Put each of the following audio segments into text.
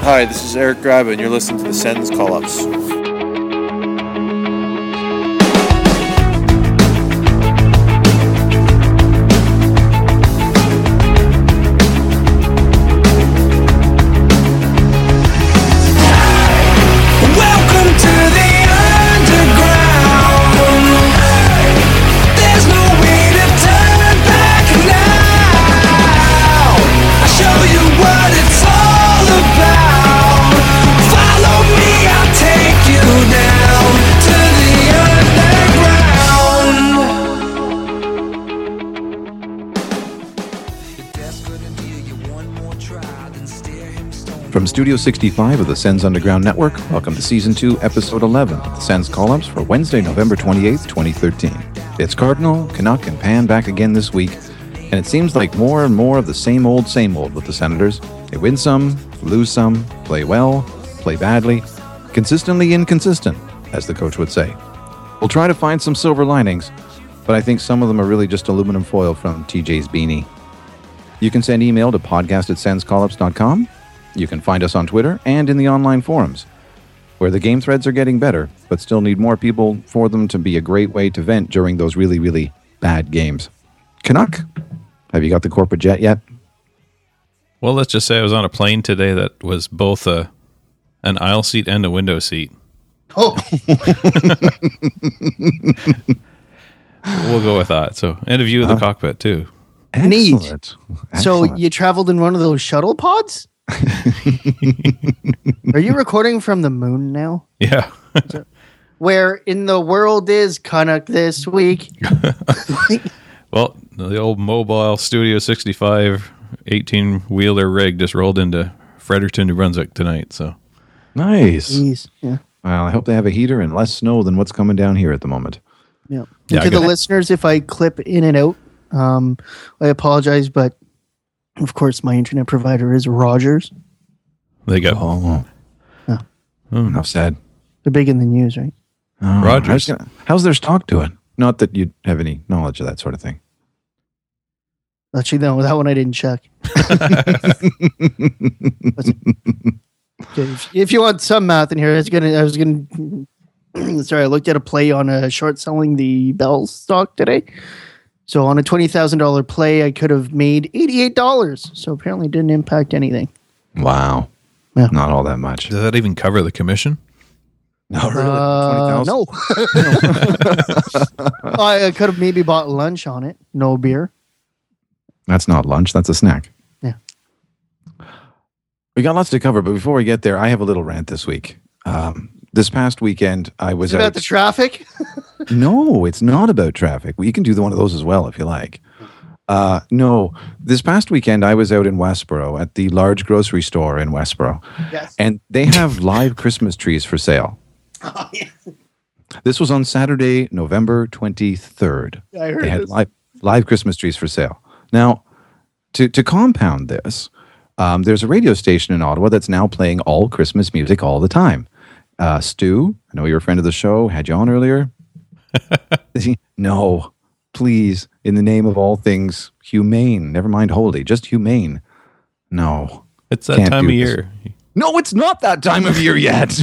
Hi, this is Eric Graba, and you're listening to the Sens Call-Ups. From Studio 65 of the Sens Underground Network, welcome to Season 2, Episode 11 of the Sens Call-Ups for Wednesday, November 28th, 2013. It's Cardinal, Canuck, and Pan back again this week, and it seems like more and more of the same old with the Senators. They win some, lose some, play well, play badly, consistently inconsistent, as the coach would say. We'll try to find some silver linings, but I think some of them are really just aluminum foil from TJ's beanie. You can send email to podcast@senscallups.com. You can find us on Twitter and in the online forums, where the game threads are getting better, but still need more people for them to be a great way to vent during those really, really bad games. Canuck, have you got the corporate jet yet? Well, let's just say I was on a plane today that was both an aisle seat and a window seat. Oh! We'll go with that. So, and a view of the cockpit, too. Neat. So you traveled in one of those shuttle pods? Are you recording from the moon now? Yeah. Where in the world is Canuck this week? Well, the old mobile Studio 65 18-wheeler rig just rolled into Fredericton, New Brunswick tonight. So nice. Jeez. Yeah. Well, I hope they have a heater and less snow than what's coming down here at the moment. Yeah. And to the listeners, if I clip in and out, I apologize, but of course, my internet provider is Rogers. They go. Enough said. They're big in the news, right? Oh, Rogers. How's their stock doing? Not that you'd have any knowledge of that sort of thing. Actually, no, that one I didn't check. If you want some math in here, I looked at a play on a short selling the Bell stock today. So on a $20,000 play, I could have made $88. So apparently it didn't impact anything. Wow. Yeah. Not all that much. Does that even cover the commission? No, really? 20,000? No. I could have maybe bought lunch on it. No beer. That's not lunch. That's a snack. Yeah. We got lots to cover, but before we get there, I have a little rant this week. This past weekend, I was about the traffic? No, it's not about traffic. You can do one of those as well if you like. No, this past weekend, I was out in Westboro at the large grocery store in Westboro. Yes. And they have live Christmas trees for sale. Oh, yeah. This was on Saturday, November 23rd. I heard they had this. live Christmas trees for sale. Now, to compound this, there's a radio station in Ottawa that's now playing all Christmas music all the time. Stu, I know you're a friend of the show, had you on earlier. No, please, in the name of all things humane, never mind holy, just humane. No. It's that time of year. No, it's not that time of year yet.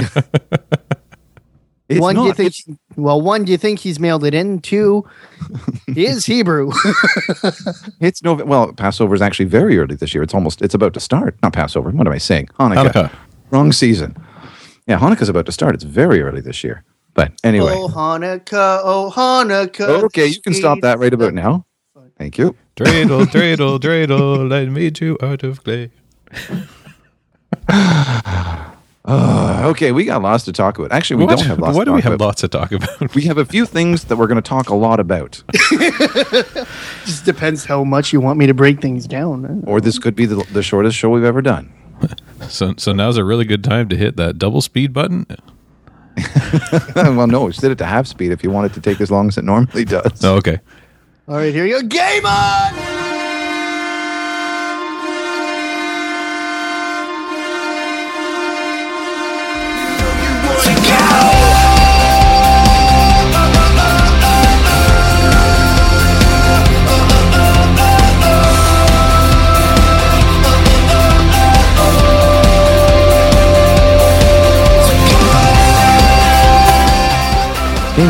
One, do you think he's mailed it in? Two, he is Hebrew. It's well, Passover is actually very early this year. It's about to start. Not Passover. What am I saying? Hanukkah. Wrong season. Yeah, Hanukkah's about to start. It's very early this year. But anyway. Oh, Hanukkah. Okay, you can stop that right about now. Thank you. Dreidel, dreidel, dreidel, I made you out of clay. Okay, we got lots to talk about. Actually, we don't have lots to talk about. What do we have lots to talk about? We have a few things that we're going to talk a lot about. Just depends how much you want me to break things down. Or this could be the shortest show we've ever done. So now's a really good time to hit that double speed button? Well, no, set it to half speed if you want it to take as long as it normally does. Oh, okay. All right, here you go. Game on!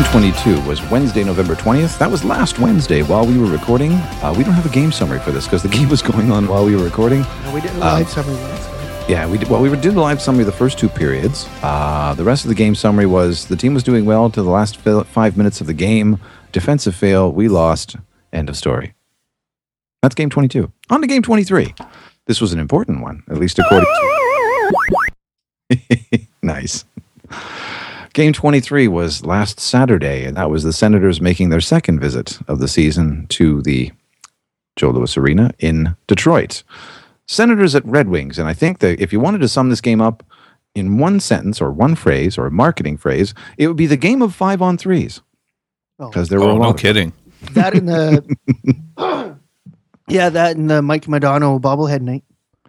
22 was Wednesday, November 20th. That was last Wednesday while we were recording. We don't have a game summary for this because the game was going on while we were recording. No, we did a live summary last night. Yeah, we did. Well, we did the live summary of the first two periods. The rest of the game summary was the team was doing well to the last 5 minutes of the game. Defensive fail, we lost. End of story. That's game 22. On to game 23. This was an important one, at least according to... Nice. Game 23 was last Saturday, and that was the Senators making their second visit of the season to the Joe Louis Arena in Detroit. Senators at Red Wings, and I think that if you wanted to sum this game up in one sentence or one phrase or a marketing phrase, it would be the game of 5-on-3s. Because there were a lot. No kidding. That in the that in the Mike Modano bobblehead night.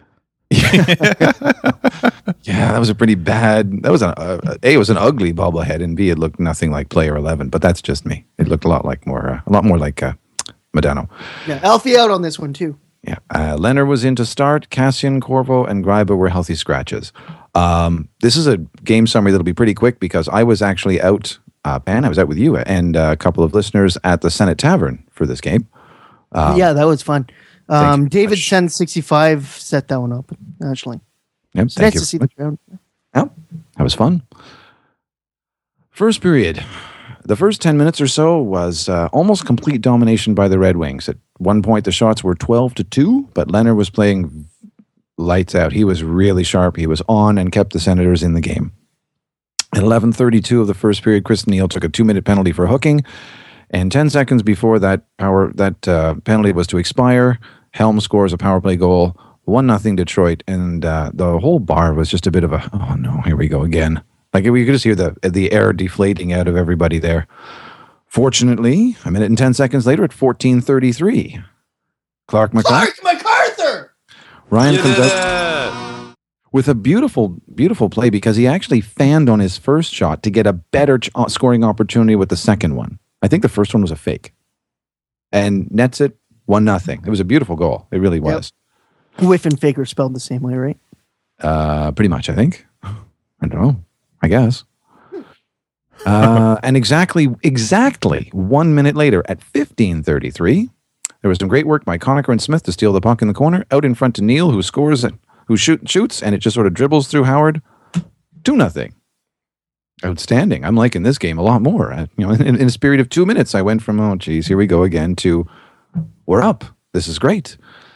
Yeah, that was a pretty bad. That was it was an ugly bobblehead, and B, it looked nothing like Player 11. But that's just me. It looked a lot more like Modano. Yeah, Alfie out on this one too. Yeah, Leonard was in to start. Cassian, Corvo, and Greiba were healthy scratches. This is a game summary that'll be pretty quick because I was actually out. Pan, I was out with you and a couple of listeners at the Senate Tavern for this game. Yeah, that was fun. David much. Sen 65 set that one up, actually. Yep, It's thank nice you. to see the crowd. Yep, that was fun. First period. The first 10 minutes or so was almost complete domination by the Red Wings. At one point, the shots were 12-2, but Leonard was playing lights out. He was really sharp. He was on and kept the Senators in the game. At 11:32 of the first period, Chris Neal took a 2-minute penalty for hooking, and 10 seconds before that penalty was to expire, Helm scores a power play goal, 1-0 Detroit, and the whole bar was just a bit of a, oh no, here we go again. Like we could just hear the air deflating out of everybody there. Fortunately, a minute and 10 seconds later at 14:33, Clark MacArthur! Ryan comes out with a beautiful, beautiful play because he actually fanned on his first shot to get a better scoring opportunity with the second one. I think the first one was a fake. And nets it 1-0. It was a beautiful goal. It really was. Yep. Whiff and fake are spelled the same way, right? Pretty much, I think. I don't know. I guess. And exactly 1 minute later at 15:33, there was some great work by Conacher and Smith to steal the puck in the corner. Out in front to Neal, who scores who shoots, and it just sort of dribbles through Howard. 2-0. Outstanding. I'm liking this game a lot more. In a period of 2 minutes, I went from, oh, geez, here we go again, to we're up. This is great.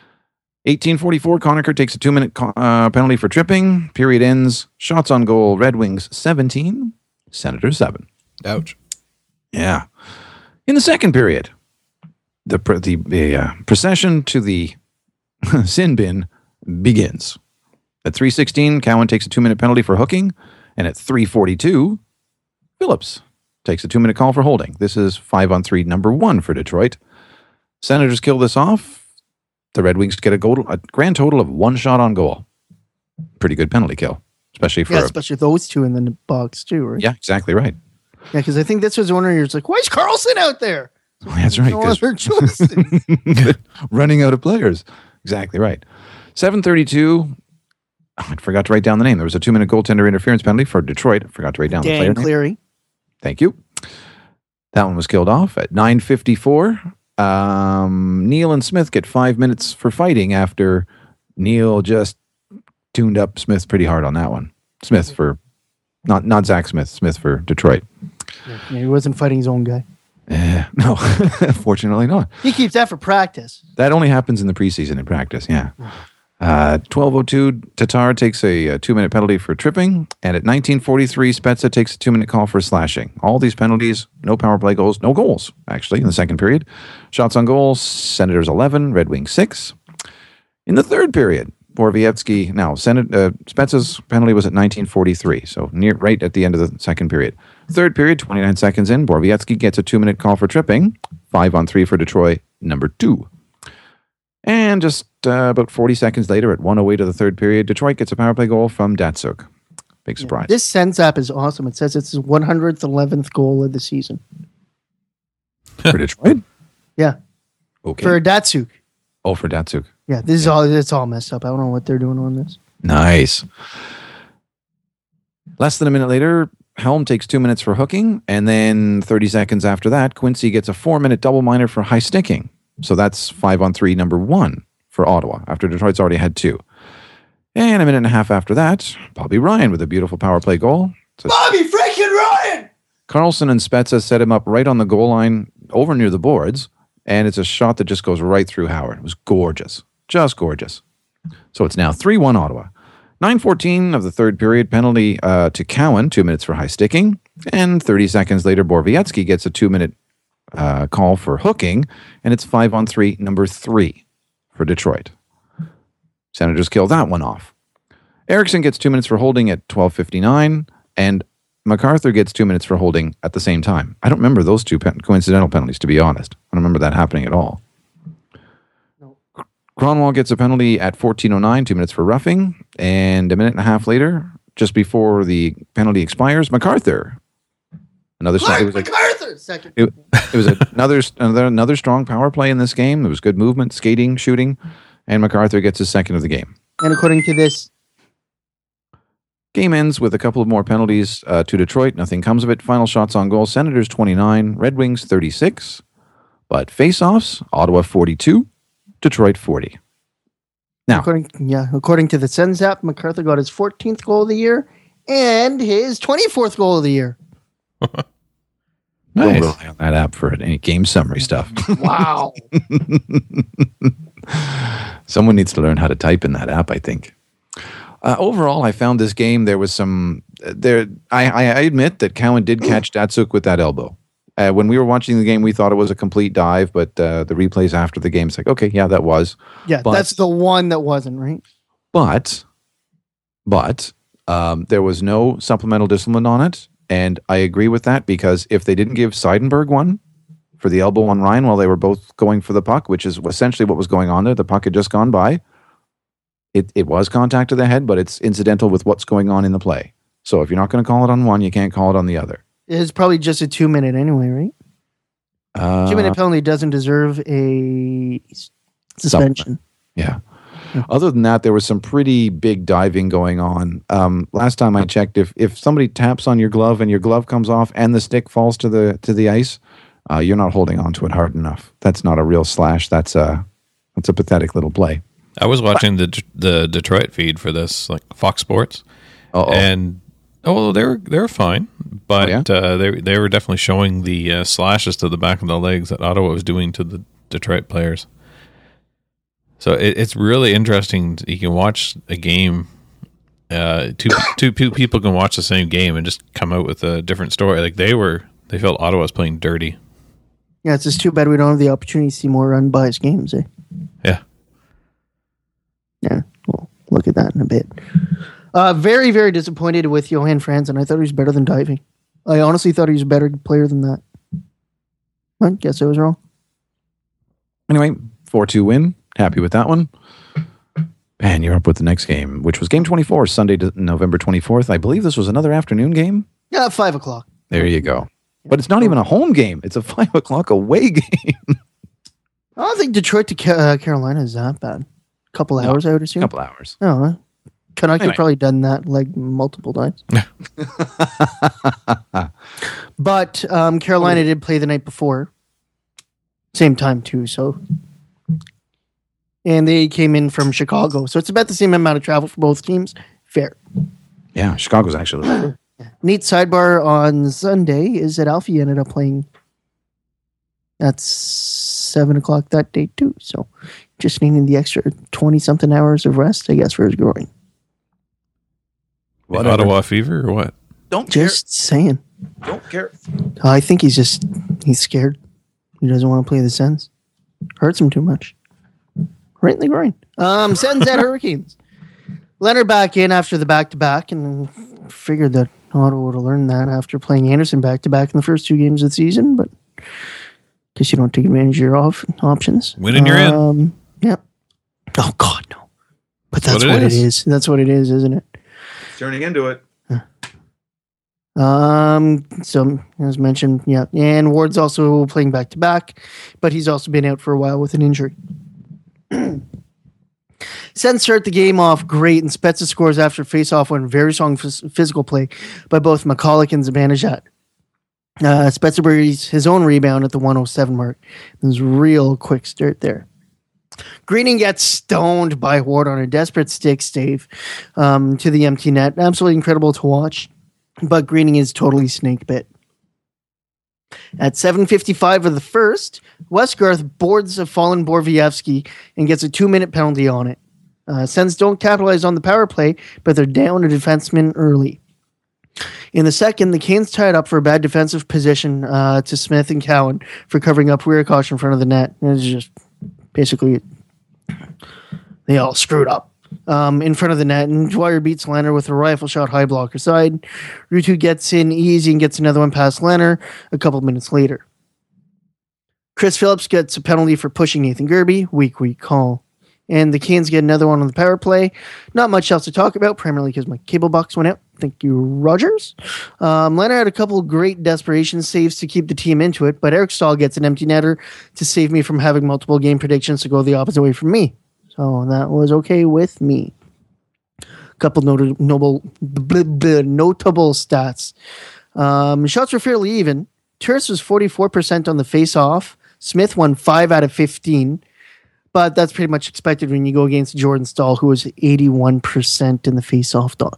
18:44, Conacher takes a 2-minute penalty for tripping. Period ends. Shots on goal, Red Wings 17, Senators 7. Ouch. Yeah. In the second period, the procession to the sin bin begins. At 3:16, Cowan takes a 2-minute penalty for hooking, and at 3:42, Phillips takes a 2-minute call for holding. This is 5-on-3 number 1 for Detroit. Senators kill this off. The Red Wings get a grand total of 1 shot on goal. Pretty good penalty kill, especially for especially those two in the box too, right? Yeah, exactly right. Yeah, because I think this was one where you're like, why is Carlson out there? Oh, that's right. No other choices. Running out of players. Exactly right. 7:32. I forgot to write down the name. There was a 2-minute goaltender interference penalty for Detroit. I forgot to write down the player Dan name. Cleary. Thank you. That one was killed off at 9:54. Neal and Smith get 5 minutes for fighting after Neal just tuned up Smith pretty hard on that one. Smith for not Zach Smith. Smith for Detroit. Yeah, he wasn't fighting his own guy. No, fortunately not. He keeps that for practice. That only happens in the preseason in practice. Yeah. 12:02, Tatar takes a 2-minute penalty for tripping, and at 19:43, Spezza takes a 2-minute call for slashing. All these penalties, no power play goals, no goals, actually, in the second period. Shots on goal, Senators 11, Red Wings 6. In the third period, Borowiecki, now, Spezza's penalty was at 19:43, so right at the end of the second period. Third period, 29 seconds in, Borowiecki gets a 2-minute call for tripping, 5-on-3 for Detroit, number 2. And just about 40 seconds later, at 1:08 of the third period, Detroit gets a power play goal from Datsuk. Big surprise. This Sens app is awesome. It says it's his 100th, 11th goal of the season. For Detroit? Yeah. Okay. For Datsuk. Oh, for Datsuk. Yeah, this is all. It's all messed up. I don't know what they're doing on this. Nice. Less than a minute later, Helm takes 2 minutes for hooking, and then 30 seconds after that, Quincy gets a 4-minute double minor for high sticking. So that's 5-on-3, number 1 for Ottawa, after Detroit's already had 2. And a minute and a half after that, Bobby Ryan with a beautiful power play goal. So Bobby freaking Ryan! Carlson and Spezza set him up right on the goal line over near the boards, and it's a shot that just goes right through Howard. It was gorgeous. Just gorgeous. So it's now 3-1 Ottawa. 9:14 of the third period, penalty to Cowan, 2 minutes for high sticking. And 30 seconds later, Borowiecki gets a 2-minute call for hooking, and it's 5-on-3, number 3 for Detroit. Senators kill that one off. Erickson gets 2 minutes for holding at 12:59, and MacArthur gets 2 minutes for holding at the same time. I don't remember those two coincidental penalties, to be honest. I don't remember that happening at all. No. Cronwall gets a penalty at 14:09, 2 minutes for roughing, and a minute and a half later, just before the penalty expires, MacArthur. MacArthur! Second. It was another strong power play in this game. There was good movement, skating, shooting, and MacArthur gets his second of the game. And according to this, game ends with a couple of more penalties to Detroit. Nothing comes of it. Final shots on goal. Senators 29, Red Wings 36. But face-offs, Ottawa 42, Detroit 40. Now, according to the Sens app, MacArthur got his 14th goal of the year and his 24th goal of the year. Nice. Don't rely on that app for any game summary stuff. Wow. Someone needs to learn how to type in that app, I think. Overall, I found this game, there was some... I admit that Cowan did catch Datsuk with that elbow. When we were watching the game, we thought it was a complete dive, but the replays after the game, it's like, okay, yeah, that was. Yeah, that's the one that wasn't, right? But there was no supplemental discipline on it, and I agree with that, because if they didn't give Seidenberg one for the elbow on Ryan while they were both going for the puck, which is essentially what was going on there, the puck had just gone by, it was contact to the head, but it's incidental with what's going on in the play. So if you're not going to call it on one, you can't call it on the other. It's probably just a 2-minute anyway, right? 2-minute penalty doesn't deserve a suspension. Yeah. Other than that, there was some pretty big diving going on. Last time I checked, if somebody taps on your glove and your glove comes off and the stick falls to the ice, you're not holding on to it hard enough. That's not a real slash. That's a pathetic little play. I was watching the Detroit feed for this, like Fox Sports, and they were fine, but they were definitely showing the slashes to the back of the legs that Ottawa was doing to the Detroit players. So it's really interesting. You can watch a game. Two people can watch the same game and just come out with a different story. Like they felt Ottawa was playing dirty. Yeah, it's just too bad we don't have the opportunity to see more unbiased games. Yeah. Yeah, we'll look at that in a bit. Very, very disappointed with Johan Franzen. I thought he was better than diving. I honestly thought he was a better player than that. I guess I was wrong. Anyway, 4-2 win. Happy with that one. And you're up with the next game, which was game 24, Sunday, November 24th. I believe this was another afternoon game. Yeah, 5 o'clock. There you go. But it's not even a home game. It's a 5 o'clock away game. I don't think Detroit to Carolina is that bad. Couple hours, I would assume. Couple hours. Oh, Canuck had probably done that like multiple times. But Carolina did play the night before. Same time too, so. And they came in from Chicago. So it's about the same amount of travel for both teams. Fair. Yeah, Chicago's actually yeah. Neat sidebar on Sunday is that Alfie ended up playing at 7 o'clock that day too. So just needing the extra 20-something hours of rest, I guess, for his groin. Ottawa fever or what? Just saying. Don't care. I think he's scared. He doesn't want to play the Sens. Hurts him too much. Right in the groin. Sens at Hurricanes. Leonard back in after the back-to-back, and figured that Ottawa would have learned that after playing Anderson back-to-back in the first 2 games of the season, but because you don't take advantage of your options. Winning, you're in. Yeah. Oh, God, no. But that's what it is. That's what it is, isn't it? Turning into it. So as mentioned, yeah. And Ward's also playing back-to-back, but he's also been out for a while with an injury. Sens start the game off great, and Spezza scores after face-off when very strong physical play by both McCulloch and Zibanejad. Spezza buries his own rebound at the 107 mark. It was a real quick start there. Greening gets stoned by Ward on a desperate stick save to the empty net. Absolutely incredible to watch, but Greening is totally snake bit. At 7:55 of the first, Westgarth boards a fallen Borowiecki and gets a 2-minute penalty on it. Sens don't capitalize on the power play, but they're down a defenseman early. In the second, the Canes tied up for a bad defensive position to Smith and Cowan for covering up Wierkosh in front of the net. It was just basically they all screwed up in front of the net, and Dwyer beats Leonard with a rifle shot high blocker side. Ruutu gets in easy and gets another one past Leonard a couple minutes later. Chris Phillips gets a penalty for pushing Nathan Gerbe. Weak call. And the Canes get another one on the power play. Not much else to talk about, primarily because my cable box went out. Thank you, Rogers. Leonard had a couple of great desperation saves to keep the team into it, but Eric Stahl gets an empty netter to save me from having multiple game predictions to go the opposite way from me. So that was okay with me. A couple notable stats. Shots were fairly even. Turris was 44% on the face-off. Smith won 5 out of 15. But that's pretty much expected when you go against Jordan Stahl, who was 81% in the face-off dot.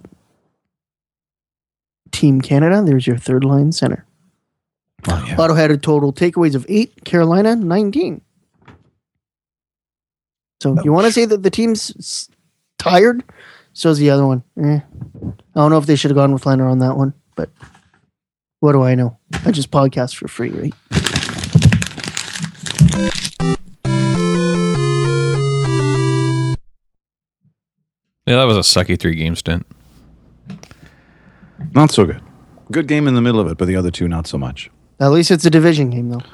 Team Canada, there's your third line center. Oh, yeah. Otto had a total takeaways of 8, Carolina 19. So if you want to say that the team's tired, so's the other one. I don't know if they should have gone with Leonard on that one, but what do I know? I just podcast for free, right? Yeah, that was a sucky 3-game stint. Not so good. Good game in the middle of it, but the other two, not so much. At least it's a division game, though.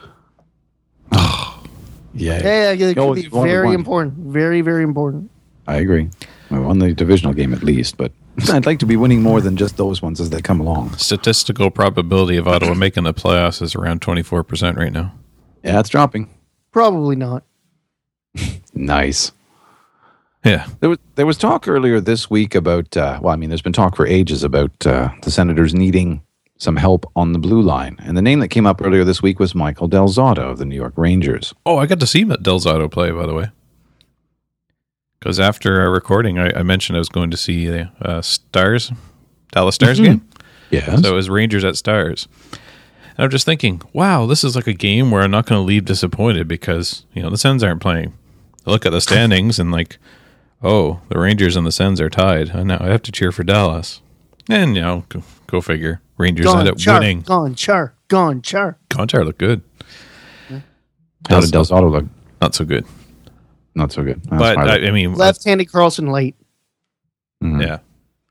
Yeah, it could be very important. Very, very important. I agree. I won the divisional game at least, but I'd like to be winning more than just those ones as they come along. Statistical probability of Ottawa making the playoffs is around 24% right now. Yeah, it's dropping. Probably not. Nice. Yeah. There was talk earlier this week about, there's been talk for ages about the Senators needing some help on the blue line. And the name that came up earlier this week was Michael Del Zotto of the New York Rangers. Oh, I got to see Del Zotto play, by the way. Because after our recording, I mentioned I was going to see the Dallas Stars game. Yes. So it was Rangers at Stars. And I'm just thinking, wow, this is like a game where I'm not going to leave disappointed because, the Sens aren't playing. I look at the standings and oh, the Rangers and the Sens are tied. And now I have to cheer for Dallas. And, go figure. Rangers end up winning. Gonchar. Gonchar looked good. How did Del Zotto look? Not so good. Not so good. But, left-handed Carlson light. Mm-hmm. Yeah.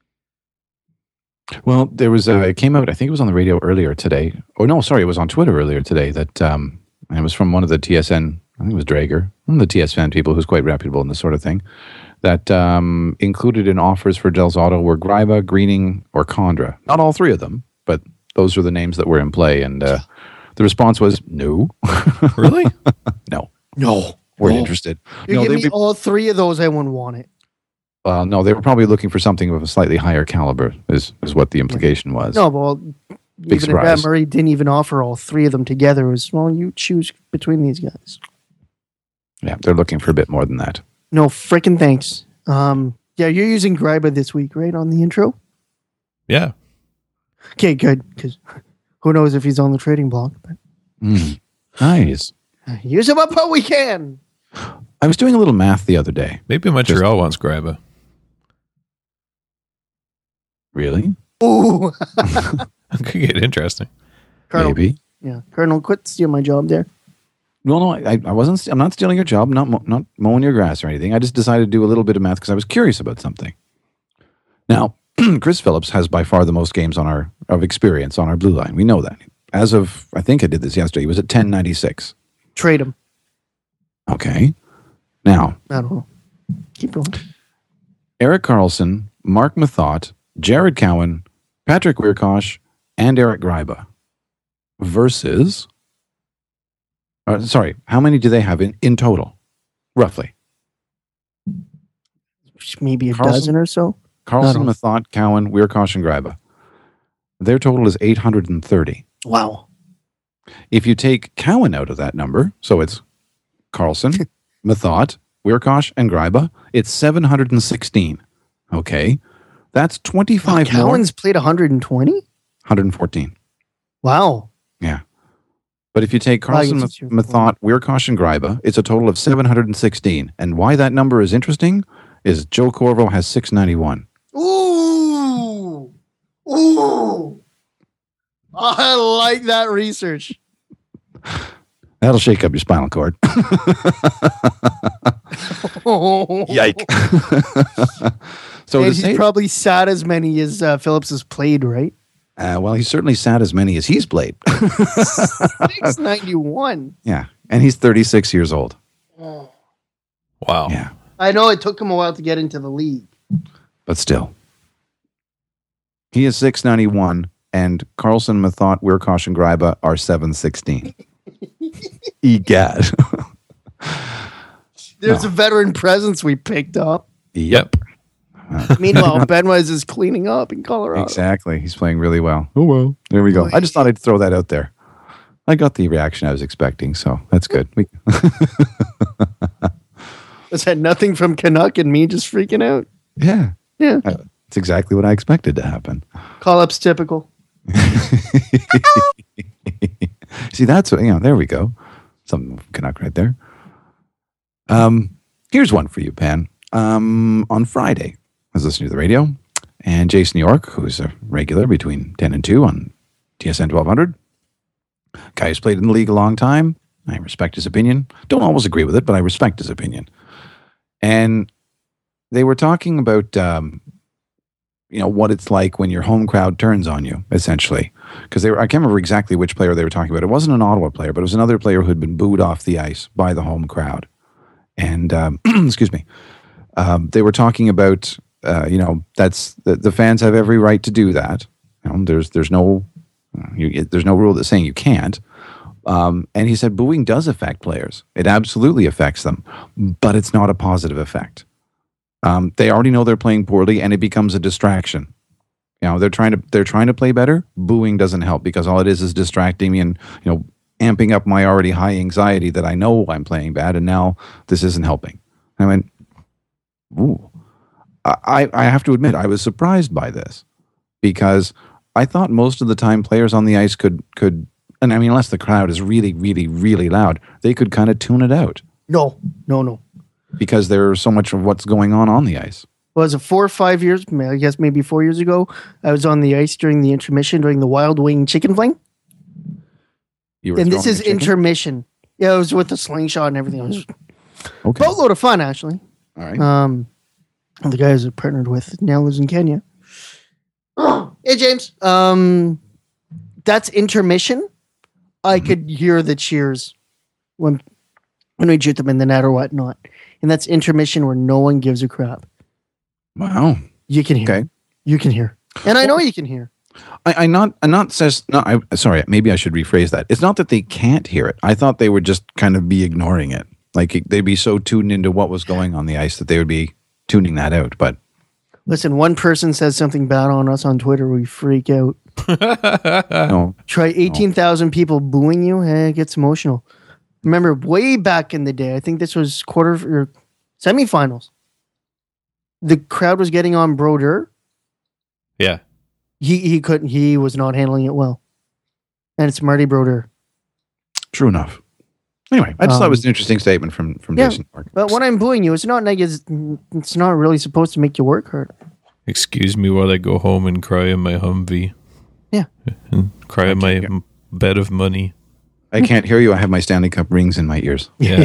Well, there was it came out, I think it was on the radio earlier today. Oh, no, sorry, it was on Twitter earlier today that it was from one of the TSN, I think it was Drager, one of the TSN people who's quite reputable in this sort of thing, that included in offers for Del Zotto were Greiba, Greening, or Condra. Not all three of them, but those are the names that were in play. And the response was, no. Really? No. We're interested. You give me all three of those, I wouldn't want it. No, they were probably looking for something of a slightly higher caliber, is what the implication was. No, well, even if Matt Murray didn't even offer all three of them together, it was, you choose between these guys. Yeah, they're looking for a bit more than that. No freaking thanks. You're using Greiba this week, right, on the intro? Yeah. Okay, good, because who knows if he's on the trading block. But nice. Use him up how we can. I was doing a little math the other day. Maybe Montreal wants Greiba. Really? Ooh. It could get interesting. Colonel, maybe. Yeah, Colonel, quit stealing my job there. No, I wasn't. I'm not stealing your job. Not mowing your grass or anything. I just decided to do a little bit of math because I was curious about something. Now, Chris Phillips has by far the most games of experience on our blue line. We know that. As of, I think I did this yesterday. He was at 1096. Trade him. Okay. Now, I don't know. Keep going. Erik Karlsson, Mark Mathot, Jared Cowan, Patrick Wierkosh, and Eric Greiba versus. How many do they have in total? Roughly. maybe a dozen or so. Carlson, Mathot, Cowan, Wierkosh, and Greiba. Their total is 830. Wow. If you take Cowan out of that number, so it's Carlson, Mathot, Wierkosh, and Greiba, it's 716. Okay. That's 25 more. Cowan's played 120? 114. Wow. Yeah. But if you take Carlson, Mathot, Wierkosh, and Greiba, it's a total of 716. And why that number is interesting is Joe Corvo has 691. Ooh. Ooh. I like that research. That'll shake up your spinal cord. Yike. So and he's probably sat as many as Phillips has played, right? Well, he's certainly sat as many as he's played. 691. Yeah. And he's 36 years old. Wow. Yeah. I know it took him a while to get into the league. But still. He is 691, and Carlson, Mathot, Wierkosh, and Greiba are 716. Egad. There's a veteran presence we picked up. Yep. Meanwhile, Benwise is cleaning up in Colorado. Exactly. He's playing really well. Oh, well. There we go. I just thought I'd throw that out there. I got the reaction I was expecting, so that's good. This had nothing from Canuck and me just freaking out. Yeah. Yeah. It's exactly what I expected to happen. Call-up's typical. See, that's what, there we go. Something from Canuck right there. Here's one for you, Pan. On Friday, I was listening to the radio, and Jason York, who's a regular between 10 and 2 on TSN 1200, guy who's played in the league a long time. I respect his opinion. Don't always agree with it, but I respect his opinion. And they were talking about, what it's like when your home crowd turns on you, essentially. Because I can't remember exactly which player they were talking about. It wasn't an Ottawa player, but it was another player who had been booed off the ice by the home crowd. And, excuse me, they were talking about, that's the fans have every right to do that. There's no rule that's saying you can't. And he said booing does affect players. It absolutely affects them, but it's not a positive effect. They already know they're playing poorly, and it becomes a distraction. They're trying to play better. Booing doesn't help because all it is distracting me and amping up my already high anxiety that I know I'm playing bad, and now this isn't helping. I went, ooh. I have to admit, I was surprised by this because I thought most of the time players on the ice could, and I mean, unless the crowd is really, really, really loud, they could kind of tune it out. No. Because there's so much of what's going on the ice. Was it 4 or 5 years? I guess maybe 4 years ago. I was on the ice during the intermission during the Wild Wing Chicken Fling. And this is intermission. Yeah, it was with the slingshot and everything. It was a boatload of fun, actually. All right. The guys I partnered with now lives in Kenya. Hey, James. That's intermission. I could hear the cheers when we shoot them in the net or whatnot. And that's intermission where no one gives a crap. Wow. You can hear. Okay. You can hear. And I know you can hear. Sorry, maybe I should rephrase that. It's not that they can't hear it. I thought they would just kind of be ignoring it. Like they'd be so tuned into what was going on the ice that they would be tuning that out. But listen, one person says something bad on us on Twitter, we freak out. No. Try 18,000 people booing you, it gets emotional. Remember way back in the day, I think this was quarter or semifinals. The crowd was getting on Brodeur. Yeah. He couldn't. He was not handling it well. And it's Marty Brodeur. True enough. Anyway, I just thought it was an interesting statement from Jason York. But when I'm booing you, it's not really supposed to make you work hard. Excuse me while I go home and cry in my Humvee. Yeah. And cry in my bed of money. I can't hear you. I have my Stanley Cup rings in my ears. Yeah.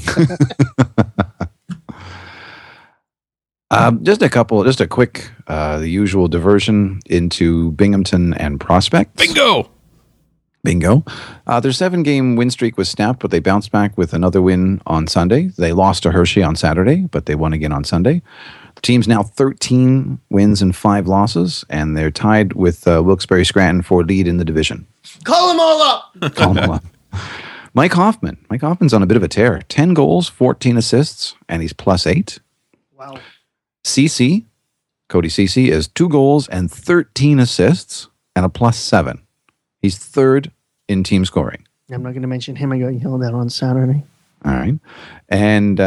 Just a quick, the usual diversion into Binghamton and Prospect. Bingo. Their 7-game win streak was snapped, but they bounced back with another win on Sunday. They lost to Hershey on Saturday, but they won again on Sunday. The team's now 13 wins and 5 losses, and they're tied with Wilkes-Barre Scranton for lead in the division. Call them all up. Mike Hoffman's on a bit of a tear. 10 goals, 14 assists, and he's +8. Wow. Cody Ceci is 2 goals and 13 assists and a +7. He's third in team scoring. I'm not going to mention him. I got yelled at on Saturday. All right. And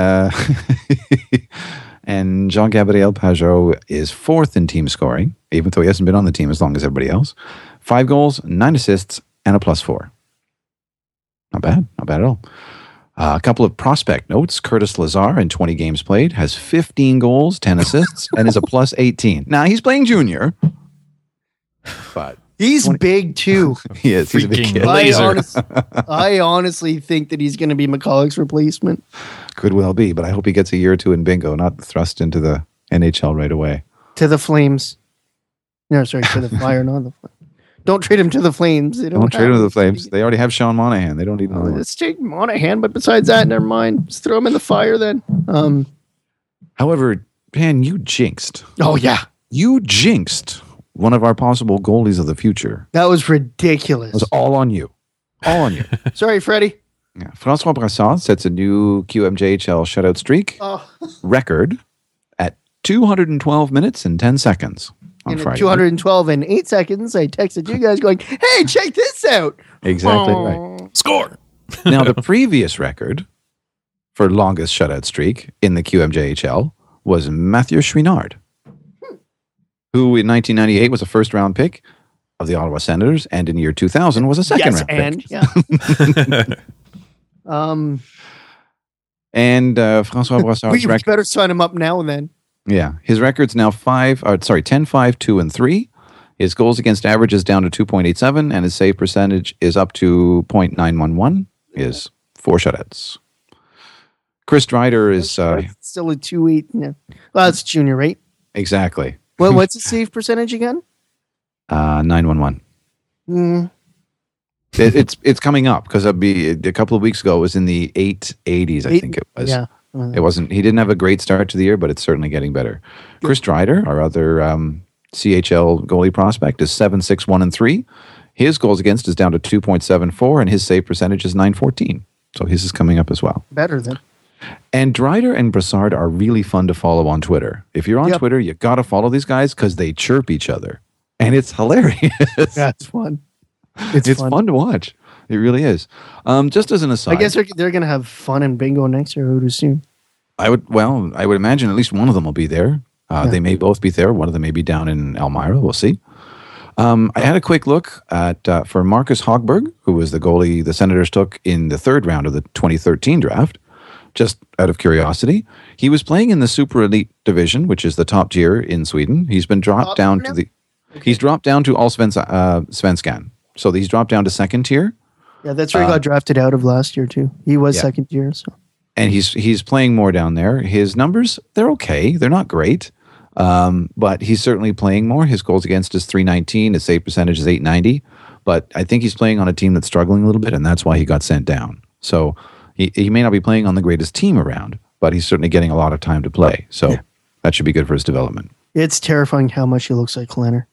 and Jean-Gabriel Pageau is 4th in team scoring, even though he hasn't been on the team as long as everybody else. 5 goals, 9 assists, and a +4. Not bad at all. A couple of prospect notes. Curtis Lazar, in 20 games played, has 15 goals, 10 assists, and is a +18. Now, he's playing junior, but... He's big, too. He is. He's a big kid. I honestly think that he's going to be McCulloch's replacement. Could well be, but I hope he gets a year or two in bingo, not thrust into the NHL right away. To the Flames. No, sorry, to the Fire, not the Flames. Don't trade him to the Flames. Don't trade him to the Flames. They already have Sean Monahan. They don't need another one. Let's take Monahan, but besides that, never mind. Just throw him in the Fire then. However, Pan, you jinxed. Oh, yeah. You jinxed one of our possible goalies of the future. That was ridiculous. It was all on you. All on you. Sorry, Freddie. Yeah. François Brassard sets a new QMJHL shutout streak record at 212 minutes and 10 seconds on Friday. 212 and 8 seconds, I texted you guys going, hey, check this out. Exactly right. Score. Now, the previous record for longest shutout streak in the QMJHL was Mathieu Chouinard, who in 1998 was a first-round pick of the Ottawa Senators, and in year 2000 was a second-round pick. And François Brassard's record. We better sign him up now and then. Yeah, his record's now 10, 5, 2, and 3. His goals against average is down to 2.87, and his save percentage is up to .911. Is 4 shutouts. Chris Strider is still a 2.8. Yeah. Well, that's junior, right? Exactly. Well, what's his save percentage again? 911. It's coming up because a couple of weeks ago it was in the 880s. I think it was. Yeah. It wasn't. He didn't have a great start to the year, but it's certainly getting better. Chris Strider, our other CHL goalie prospect, is 7-6, 1-3. His goals against is down to 2.74, and his save percentage is 914. So his is coming up as well. Better then. And Strider and Brassard are really fun to follow on Twitter. If you're on Twitter, you got to follow these guys because they chirp each other, and it's hilarious. That's fun. It's fun to watch. It really is. Just as an aside, I guess they're going to have fun in bingo next year, I would assume. I would imagine at least one of them will be there. They may both be there. One of them may be down in Elmira. We'll see. I had a quick look at for Marcus Hogberg, who was the goalie the Senators took in the 3rd round of the 2013 draft. Just out of curiosity, he was playing in the Super Elite division, which is the top tier in Sweden. He's been dropped down to He's dropped down to Allsvenskan. So he's dropped down to 2nd tier. Yeah, that's where he got drafted out of last year too. He was 2nd tier, so. And he's playing more down there. His numbers, they're okay. They're not great. But he's certainly playing more. His goals against is 319. His save percentage is 890. But I think he's playing on a team that's struggling a little bit, and that's why he got sent down. So he may not be playing on the greatest team around, but he's certainly getting a lot of time to play. So that should be good for his development. It's terrifying how much he looks like Klenner.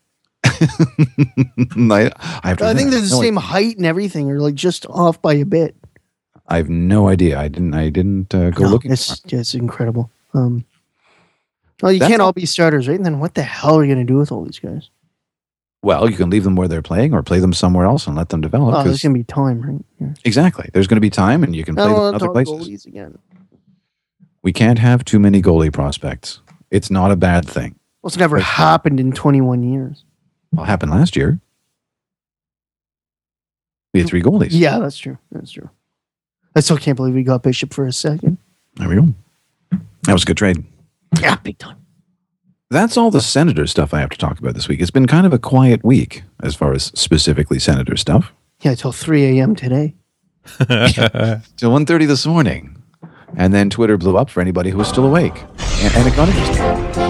I think they're the same height and everything, or like just off by a bit. I have no idea. I didn't go looking. It's incredible. Well, you can't all be starters, right? And then what the hell are you going to do with all these guys? Well, you can leave them where they're playing, or play them somewhere else and let them develop. Oh, there's going to be time, right? Yeah. Exactly. There's going to be time, and you can play them in other places. Again. We can't have too many goalie prospects. It's not a bad thing. Well, it's never happened in 21 years. Well, it happened last year. We had 3 goalies. Yeah, that's true. I still can't believe we got Bishop for a second. There we go. That was a good trade. Yeah, big time. That's all the Senator stuff I have to talk about this week. It's been kind of a quiet week as far as specifically Senator stuff. Yeah, till 3 a.m. today. Till 1:30 this morning. And then Twitter blew up for anybody who was still awake. And it got interesting.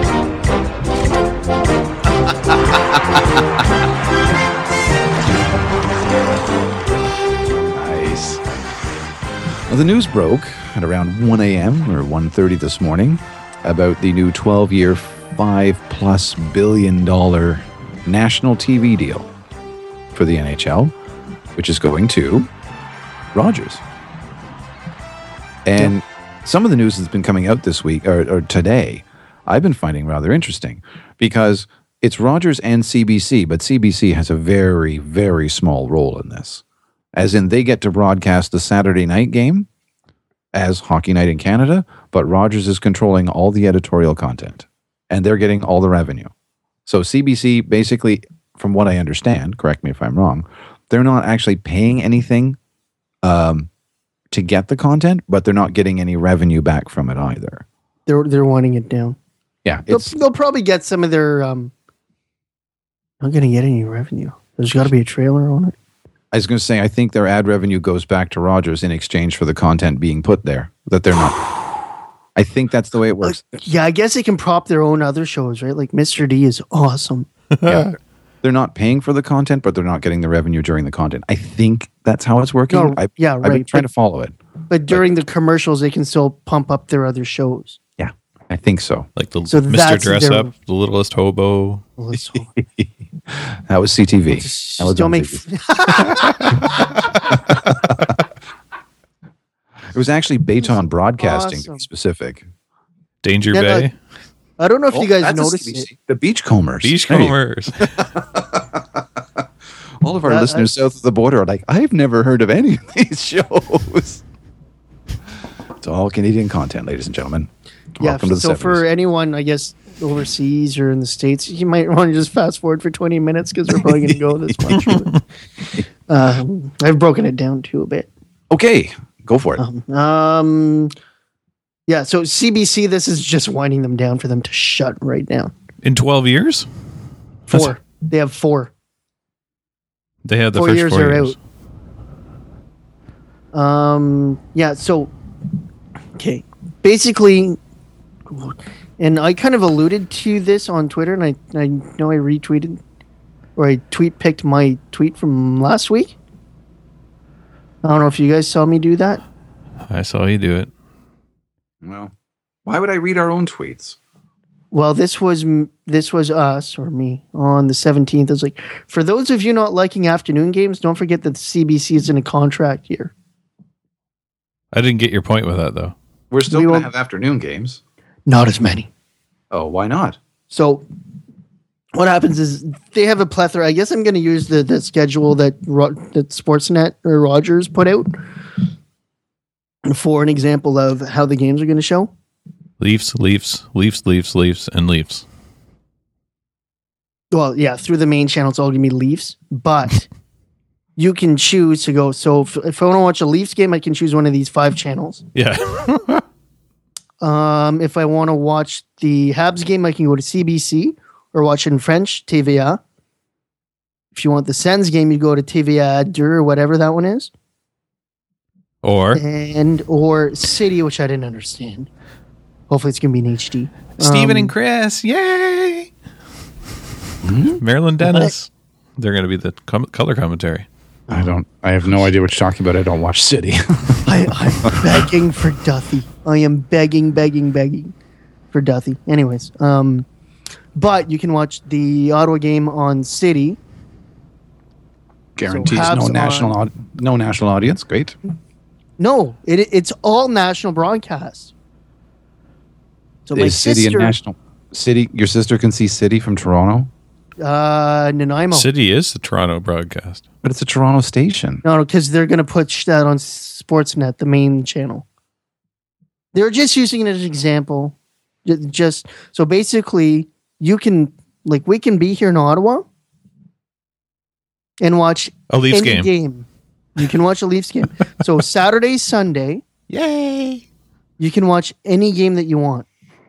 Nice. Well, the news broke at around 1 a.m. or 1:30 this morning about the new 12-year, $5+ billion national TV deal for the NHL, which is going to Rogers. And some of the news that's been coming out this week or today, I've been finding rather interesting because it's Rogers and CBC, but CBC has a very, very small role in this. As in, they get to broadcast the Saturday night game as Hockey Night in Canada, but Rogers is controlling all the editorial content, and they're getting all the revenue. So CBC, basically, from what I understand, correct me if I'm wrong, they're not actually paying anything to get the content, but they're not getting any revenue back from it either. They're wanting it down. Yeah, they'll probably get some of their. Not going to get any revenue. There's got to be a trailer on it. I was going to say, I think their ad revenue goes back to Rogers in exchange for the content being put there. That they're not. I think that's the way it works. Yeah, I guess they can prop their own other shows, right? Like Mr. D is awesome. Yeah. They're not paying for the content, but they're not getting the revenue during the content. I think that's how it's working. No, I've right. been trying to follow it. But during the commercials, they can still pump up their other shows. Yeah, I think so. Like the Mr. Dress Up, the Littlest Hobo. That was CTV. That was don't make. It was actually Bayton Broadcasting, to be specific. Danger Bay. I don't know if you guys noticed it. The Beachcombers. Beachcombers. All of our listeners south of the border are like, I've never heard of any of these shows. It's all Canadian content, ladies and gentlemen. Welcome to the 70s. For anyone, I guess, overseas or in the States, you might want to just fast forward for 20 minutes because we're probably going to go this much. I've broken it down too a bit. Okay, go for it. Yeah, so CBC, this is just winding them down for them to shut right now. In 12 years? 4. They have 4. They had the 4 first 4 years. Out. Yeah, so, okay. Basically, and I kind of alluded to this on Twitter, and I know I retweeted, or I picked my tweet from last week. I don't know if you guys saw me do that. I saw you do it. Well, why would I read our own tweets? Well, this was us or me on the 17th. I was like, for those of you not liking afternoon games, don't forget that the CBC is in a contract year. I didn't get your point with that, though. We're still going to have afternoon games. Not as many. Oh, why not? So what happens is they have a plethora. I guess I'm going to use the schedule that Sportsnet or Rogers put out for an example of how the games are going to show. Leafs, and Leafs. Well, yeah, through the main channel, it's all going to be Leafs, but you can choose to go. So if I want to watch a Leafs game, I can choose one of these 5 channels. Yeah. If I want to watch the Habs game, I can go to CBC or watch it in French, TVA. If you want the Sens game, you go to TVA 2 or whatever that one is. Or City, which I didn't understand. Hopefully it's going to be in HD. Steven and Chris, yay! Marilyn Dennis. They're going to be the color commentary. I have no idea what you're talking about. I don't watch City. I'm begging for Duthie. I am begging for Duthie. Anyways, but you can watch the Ottawa game on City. Guarantees no national audience. Great. No, it's all national broadcasts. So my City and national City. Your sister can see City from Toronto. Nanaimo. City is the Toronto broadcast, but it's a Toronto station. No, because they're going to put that on Sportsnet, the main channel. They're just using it as an example. Just so basically, we can be here in Ottawa and watch a Leafs game. You can watch a Leafs game. So Saturday, Sunday, yay! You can watch any game that you want.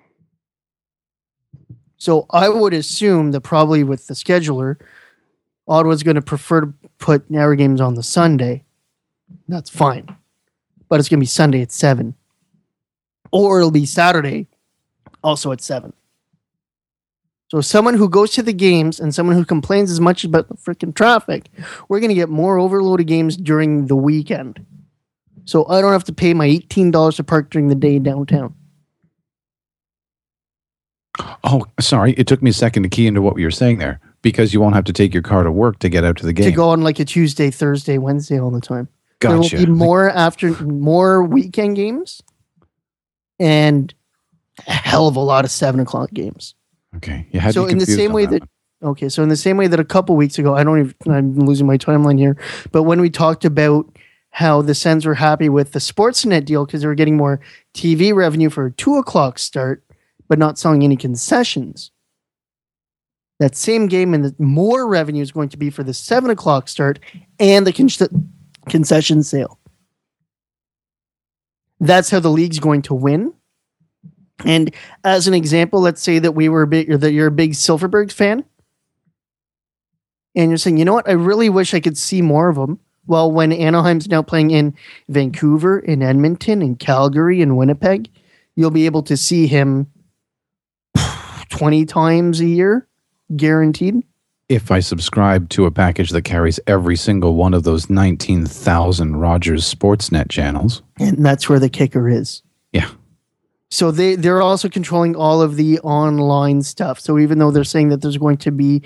So I would assume that probably with the scheduler, Ottawa's going to prefer to put our games on the Sunday. That's fine. But it's going to be Sunday at 7. Or it'll be Saturday also at 7. So someone who goes to the games and someone who complains as much about the freaking traffic, we're going to get more overloaded games during the weekend. So I don't have to pay my $18 to park during the day downtown. Oh, sorry. It took me a second to key into what you were saying there. Because you won't have to take your car to work to get out to the game. To go on like a Tuesday, Thursday, Wednesday all the time. Gotcha. There will be more weekend games. And a hell of a lot of 7 o'clock games. Okay. You had so in the same way that okay, so in the same way that a couple weeks ago, I'm losing my timeline here, but when we talked about how the Sens were happy with the Sportsnet deal because they were getting more TV revenue for a 2 o'clock start, but not selling any concessions. That same game and the more revenue is going to be for the 7 o'clock start and the concession sale. That's how the league's going to win. And as an example, let's say that you're a big Silverberg fan. And you're saying, you know what? I really wish I could see more of them. Well, when Anaheim's now playing in Vancouver, in Edmonton, in Calgary, in Winnipeg, you'll be able to see him 20 times a year, guaranteed. If I subscribe to a package that carries every single one of those 19,000 Rogers Sportsnet channels. And that's where the kicker is. Yeah. So they're also controlling all of the online stuff. So even though they're saying that there's going to be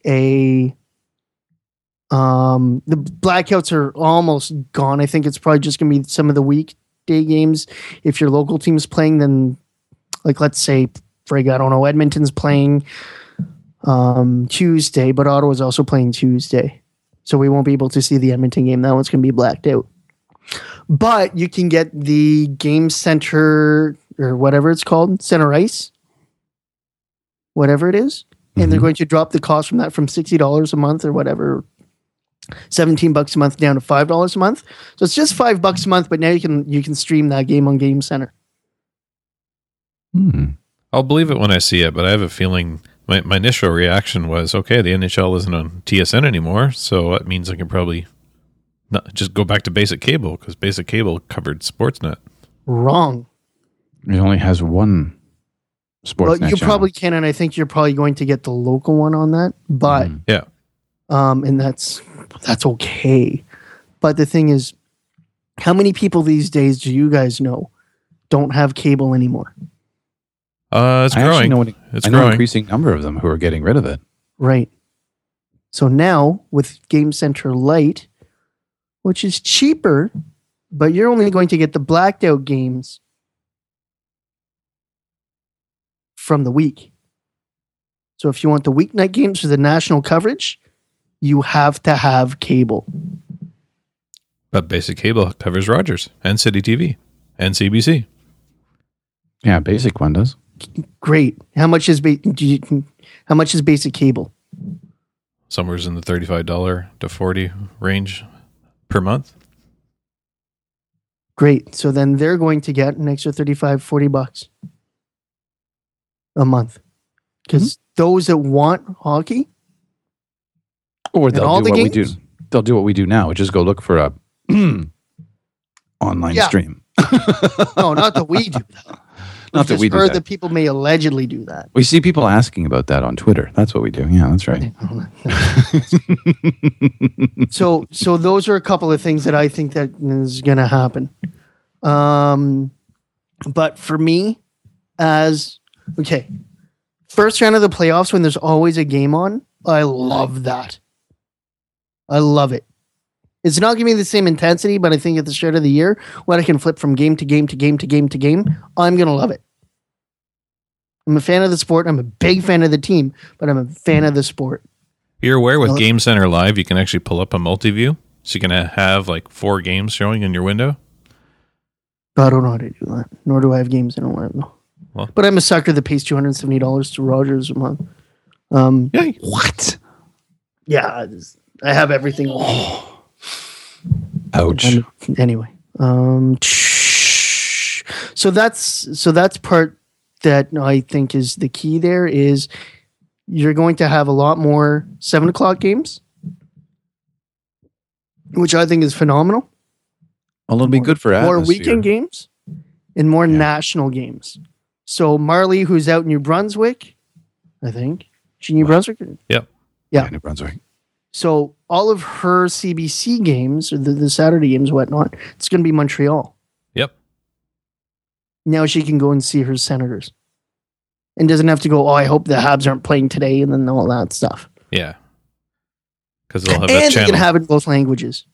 the blackouts are almost gone. I think it's probably just going to be some of the weekday games. If your local team's playing, then like let's say, I don't know, Edmonton's playing Tuesday, but Ottawa's also playing Tuesday. So we won't be able to see the Edmonton game. That one's going to be blacked out. But you can get the Game Center or whatever it's called, Center Ice, whatever it is. And they're going to drop the cost from that from $60 a month or whatever, $17 a month down to $5 a month. So it's just $5 a month, but now you can stream that game on Game Center. I'll believe it when I see it, but I have a feeling my initial reaction was, okay, the NHL isn't on TSN anymore, so that means I can probably not just go back to basic cable because basic cable covered Sportsnet. Wrong. It only has one Sportsnet Well, you channel. probably can, and I think you're probably going to get the local one on that. But Yeah. and that's okay. But the thing is, how many people these days do you guys know don't have cable anymore? It's growing. I know an increasing number of them who are getting rid of it. Right. So now with Game Center Lite, which is cheaper, but you're only going to get the blacked out games from the week. So if you want the weeknight games for the national coverage, you have to have cable. But basic cable covers Rogers and City TV and CBC. Yeah, basic one does. Great. How much is basic cable? Somewhere's in the $35 to $40 range per month. Great. So then they're going to get an extra $35-$40 a month. Because those that want hockey, or they'll do the what games? we do. They'll do what we do now, which is go look for a online stream. No, not that we do that. Not that we do heard that. that people may allegedly do that. We see people asking about that on Twitter. That's what we do. Yeah, that's right. So those are a couple of things that I think that is going to happen. But for me, first round of the playoffs when there's always a game on, I love that. I love it. It's not giving me the same intensity, but I think at the start of the year, when I can flip from game to game to game to game to game, I'm going to love it. I'm a fan of the sport. I'm a big fan of the team, but I'm a fan of the sport. You're aware with Game Center Live, you can actually pull up a multi-view, so you can have like 4 games showing in your window. I don't know how to do that, nor do I have games in a while. Well, but I'm a sucker that pays $270 to Rogers a month. What? Yeah, I have everything. Ouch. Anyway, so that's part that I think is the key. There is you're going to have a lot more 7 o'clock games, which I think is phenomenal. Well, it'll be good for more atmosphere. weekend games and more national games. So Marley, who's out in New Brunswick, I think. She New Brunswick? Yep. Yeah. New Brunswick. So all of her CBC games, or the Saturday games, whatnot, it's going to be Montreal. Yep. Now she can go and see her Senators. And doesn't have to go, I hope the Habs aren't playing today, and then all that stuff. Yeah. Because they'll have and that they channel. can have it in both languages.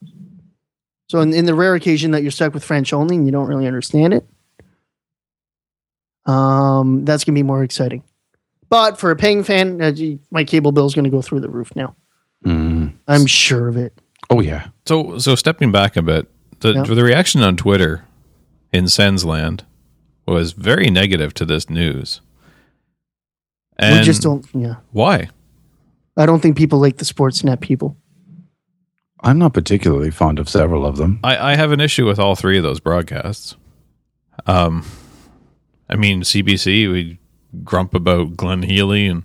So in the rare occasion that you're stuck with French only and you don't really understand it, That's going to be more exciting. But for a paying fan, my cable bill is going to go through the roof now. I'm sure of it. Oh, yeah. So stepping back a bit, the reaction on Twitter in Sens land was very negative to this news. And we just don't, why? I don't think people like the Sportsnet people. I'm not particularly fond of several of them. I have an issue with all three of those broadcasts. I mean, CBC, we grump about Glenn Healy, and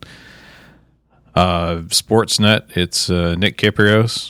Sportsnet, it's Nick Kyprios.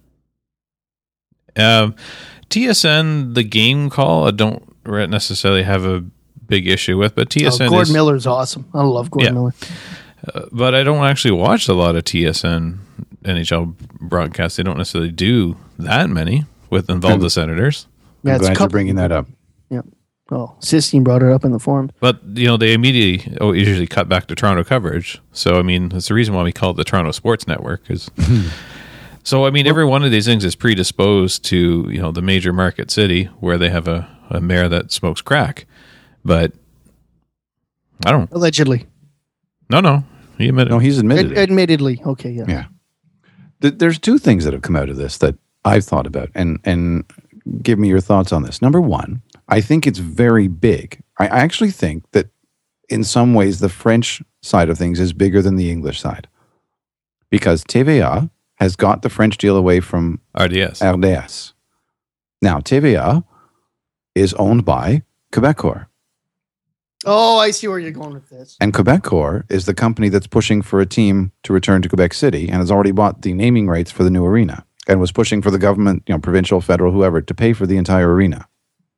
TSN, the game call, I don't necessarily have a big issue with, but TSN Gord Miller's awesome. I love Gord Miller. But I don't actually watch a lot of TSN NHL broadcasts. They don't necessarily do that many with involve the Senators. I'm glad you're bringing that up. Yeah. Oh, Sistine brought it up in the forum. But, they immediately usually cut back to Toronto coverage. So, I mean, that's the reason why we call it the Toronto Sports Network. So, I mean, every one of these things is predisposed to, the major market city where they have a mayor that smokes crack. But, I don't... Allegedly. No. He admitted. No, he's admitted it. Admittedly. Okay, yeah. Yeah. There's two things that have come out of this that I've thought about, and give me your thoughts on this. Number one, I think it's very big. I actually think that in some ways the French side of things is bigger than the English side, because TVA has got the French deal away from RDS. Now, TVA is owned by Quebecor. Oh, I see where you're going with this. And Quebecor is the company that's pushing for a team to return to Quebec City and has already bought the naming rights for the new arena and was pushing for the government, provincial, federal, whoever, to pay for the entire arena.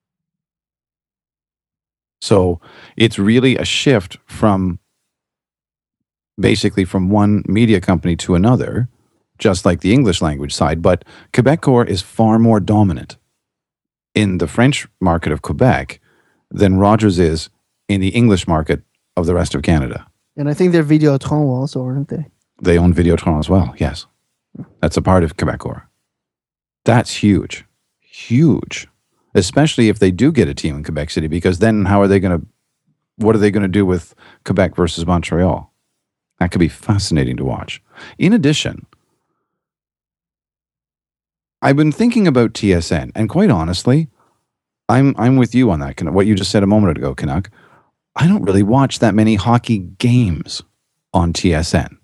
So it's really a shift from basically from one media company to another, just like the English language side. But Quebecor is far more dominant in the French market of Quebec than Rogers is in the English market of the rest of Canada. And I think they're Videotron also, aren't they? They own Videotron as well, yes. That's a part of Quebecor. That's huge. Huge. Especially if they do get a team in Quebec City, because then what are they going to do with Quebec versus Montreal? That could be fascinating to watch. In addition, I've been thinking about TSN, and quite honestly, I'm with you on that, what you just said a moment ago, Canuck. I don't really watch that many hockey games on TSN.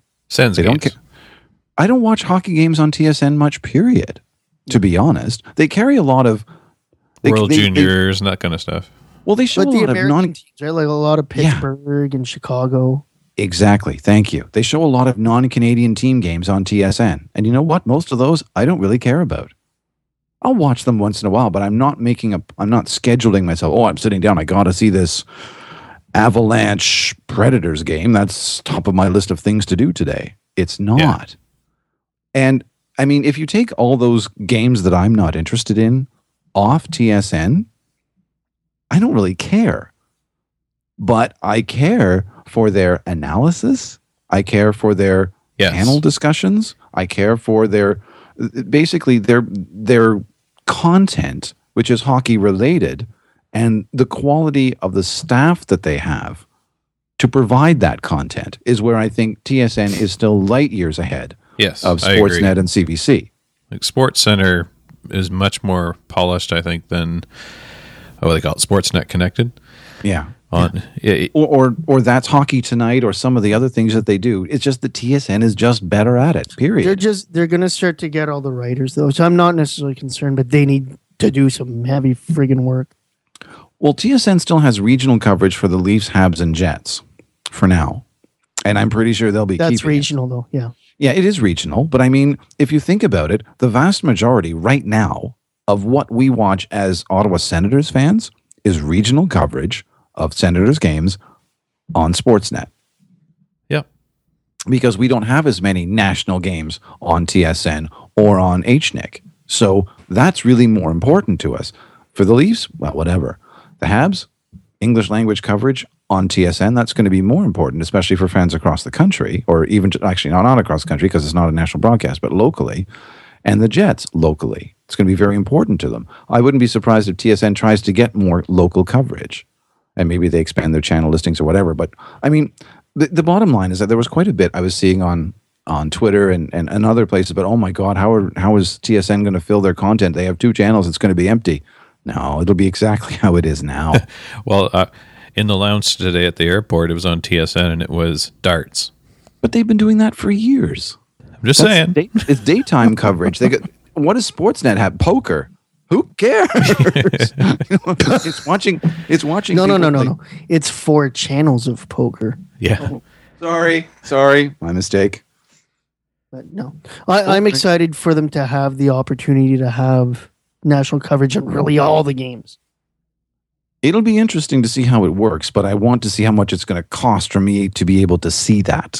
I don't watch hockey games on TSN much, period, to be honest. They carry a lot of... World Juniors and that kind of stuff. Well, they show a lot of teams, right? Like a lot of Pittsburgh and Chicago. Exactly. Thank you. They show a lot of non-Canadian team games on TSN. And you know what? Most of those I don't really care about. I'll watch them once in a while, but I'm not scheduling myself. Oh, I'm sitting down. I got to see this Avalanche Predators game. That's top of my list of things to do today. It's not. Yeah. And I mean, if you take all those games that I'm not interested in off TSN, I don't really care. But I care for their analysis. I care for their panel discussions. I care for their content, which is hockey related, and the quality of the staff that they have to provide that content is where I think TSN is still light years ahead of Sportsnet and CBC. Like SportsCenter is much more polished, I think, than what they call it, Sportsnet Connected. Yeah. Or that's Hockey Tonight or some of the other things that they do. It's just the TSN is just better at it, period. They're going to start to get all the writers, though, so I'm not necessarily concerned, but they need to do some heavy friggin' work. Well, TSN still has regional coverage for the Leafs, Habs, and Jets for now. And I'm pretty sure they'll be keeping it. That's regional, though, yeah. Yeah, it is regional. But I mean, if you think about it, the vast majority right now of what we watch as Ottawa Senators fans is regional coverage of Senators games on Sportsnet. Yep. Because we don't have as many national games on TSN or on HNIC. So that's really more important to us. For the Leafs, well, whatever. The Habs, English language coverage on TSN, that's going to be more important, especially for fans across the country, or even actually not across the country because it's not a national broadcast, but locally. And the Jets, locally. It's going to be very important to them. I wouldn't be surprised if TSN tries to get more local coverage. and maybe they expand their channel listings or whatever. But I mean, the bottom line is that there was quite a bit I was seeing on Twitter and other places. But oh my God, how is TSN going to fill their content? They have 2 channels. It's going to be empty. No, it'll be exactly how it is now. Well, in the lounge today at the airport, it was on TSN and it was darts. But they've been doing that for years. I'm just saying. It's daytime coverage. What does Sportsnet have? Poker. Who cares? It's watching. No. It's 4 channels of poker. Yeah. Sorry. My mistake. But no, I'm excited for them to have the opportunity to have national coverage on really all the games. It'll be interesting to see how it works, but I want to see how much it's going to cost for me to be able to see that.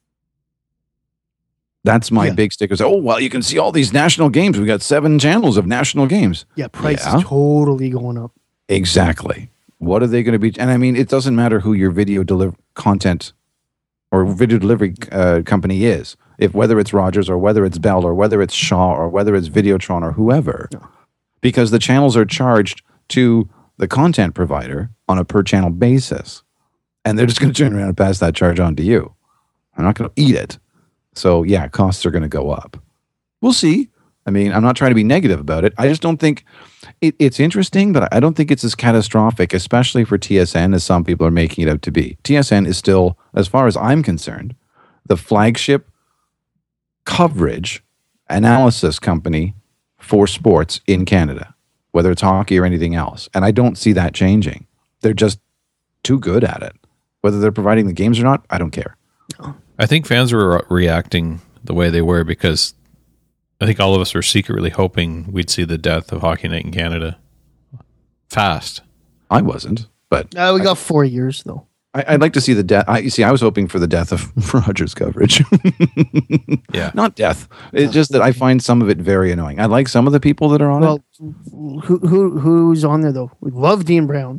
That's my big sticker. Oh, well, you can see all these national games. We got 7 channels of national games. Yeah, price is totally going up. Exactly. What are they going to be? And I mean, it doesn't matter who your video content or video delivery company is. Whether it's Rogers or whether it's Bell or whether it's Shaw or whether it's Videotron or whoever. No. Because the channels are charged to the content provider on a per channel basis. And they're just going to turn around and pass that charge on to you. I'm not going to eat it. So yeah, costs are going to go up. We'll see. I mean, I'm not trying to be negative about it. I just don't think it's interesting, but I don't think it's as catastrophic, especially for TSN, as some people are making it out to be. TSN is still, as far as I'm concerned, the flagship coverage analysis company for sports in Canada, whether it's hockey or anything else. And I don't see that changing. They're just too good at it. Whether they're providing the games or not, I don't care. I think fans were reacting the way they were because I think all of us were secretly hoping we'd see the death of Hockey Night in Canada fast. I wasn't, but we got 4 years though. I'd like to see the death. I was hoping for the death of Rogers coverage. Yeah, not death. It's just that I find some of it very annoying. I like some of the people that are on it. Who's on there though? We love Dean Brown.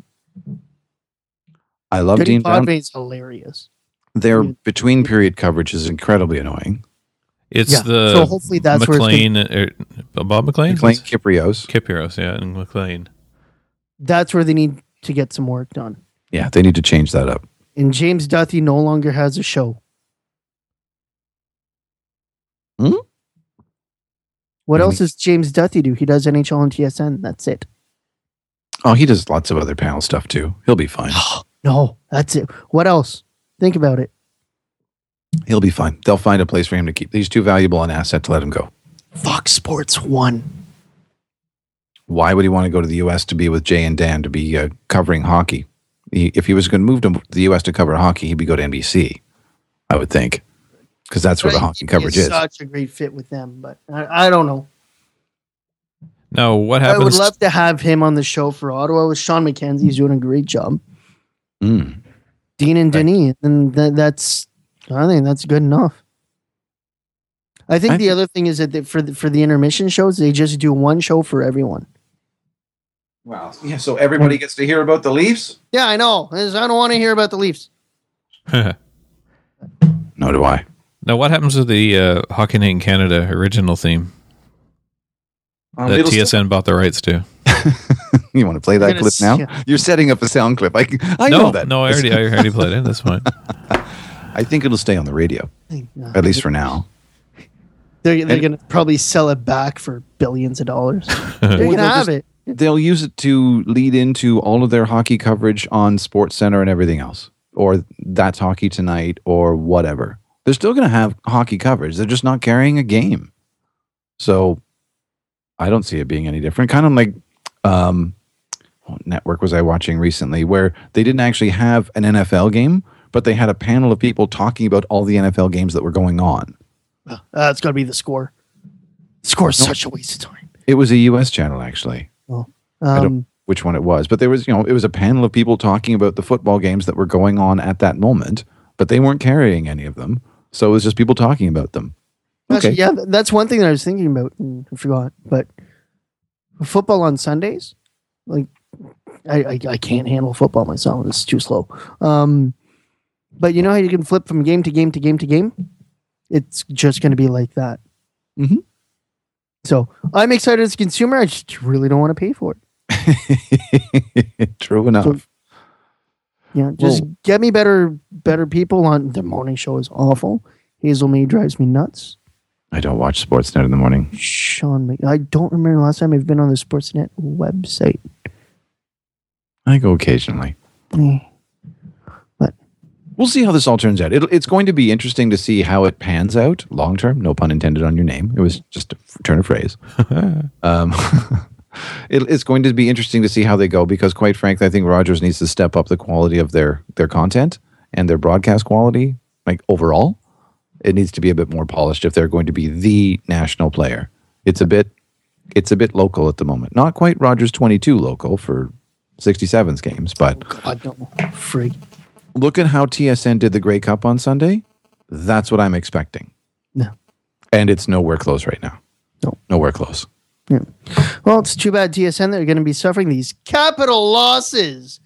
I love Dean Brown. Podvay's hilarious. Their between period coverage is incredibly annoying. So hopefully that's McLean, Bob McLean? McLean, Kyprios, yeah, and McLean. That's where they need to get some work done. Yeah, they need to change that up. And James Duthie no longer has a show. What else does James Duthie do? He does NHL and TSN. That's it. Oh, he does lots of other panel stuff too. He'll be fine. No, that's it. What else? Think about it. He'll be fine. They'll find a place for him to keep. He's too valuable an asset to let him go. Fox Sports 1. Why would he want to go to the U.S. to be with Jay and Dan to be covering hockey? If he was going to move to the U.S. to cover hockey, he'd be go to NBC, I would think, because that's where the hockey coverage is. Such a great fit with them, but I don't know. No, what happens? I would love to have him on the show for Ottawa with Sean McKenzie. He's doing a great job. Dean and Denis, and I think that's good enough. I think the other thing is that for the intermission shows, they just do one show for everyone. Wow. Yeah, so everybody gets to hear about the Leafs? Yeah, I know. I don't want to hear about the Leafs. No do I. Now, what happens with the Hockey Night in Canada original theme that TSN bought the rights to? You want to play that clip now? Yeah. You're setting up a sound clip. I know that. No, I already played it. That's fine. I think it'll stay on the radio, at least for now. They're going to probably sell it back for billions of dollars. They're going to have it. They'll use it to lead into all of their hockey coverage on SportsCenter and everything else, or That's Hockey Tonight, or whatever. They're still going to have hockey coverage. They're just not carrying a game. So I don't see it being any different. Kind of like what network was I watching recently where they didn't actually have an NFL game, but they had a panel of people talking about all the NFL games that were going on. It's got to be The Score. The Score is such a waste of time. It was a U.S. channel, actually. Well, I don't know which one it was, but there was, it was a panel of people talking about the football games that were going on at that moment, but they weren't carrying any of them. So it was just people talking about them. Okay. Actually, yeah, that's one thing that I was thinking about and I forgot. But football on Sundays, like I can't handle football myself. It's too slow. But you know how you can flip from game to game to game to game? It's just going to be like that. Mm-hmm. So I'm excited as a consumer. I just really don't want to pay for it. True enough. Yeah, just get me better people on. The morning show is awful. Hazel May drives me nuts. I don't watch Sportsnet in the morning. I don't remember the last time I've been on the Sportsnet website. I go occasionally. But we'll see how this all turns out. It's going to be interesting to see how it pans out long term. No pun intended on your name. It was just a turn of phrase. It's going to be interesting to see how they go because, quite frankly, I think Rogers needs to step up the quality of their content and their broadcast quality, like overall. It needs to be a bit more polished if they're going to be the national player. It's a bit local at the moment. Not quite Rogers 22 local for 67's games, but freak. Look at how TSN did the Grey Cup on Sunday. That's what I'm expecting. No. And it's nowhere close right now. No. Nowhere close. Yeah. Well, it's too bad TSN that are going to be suffering these capital losses.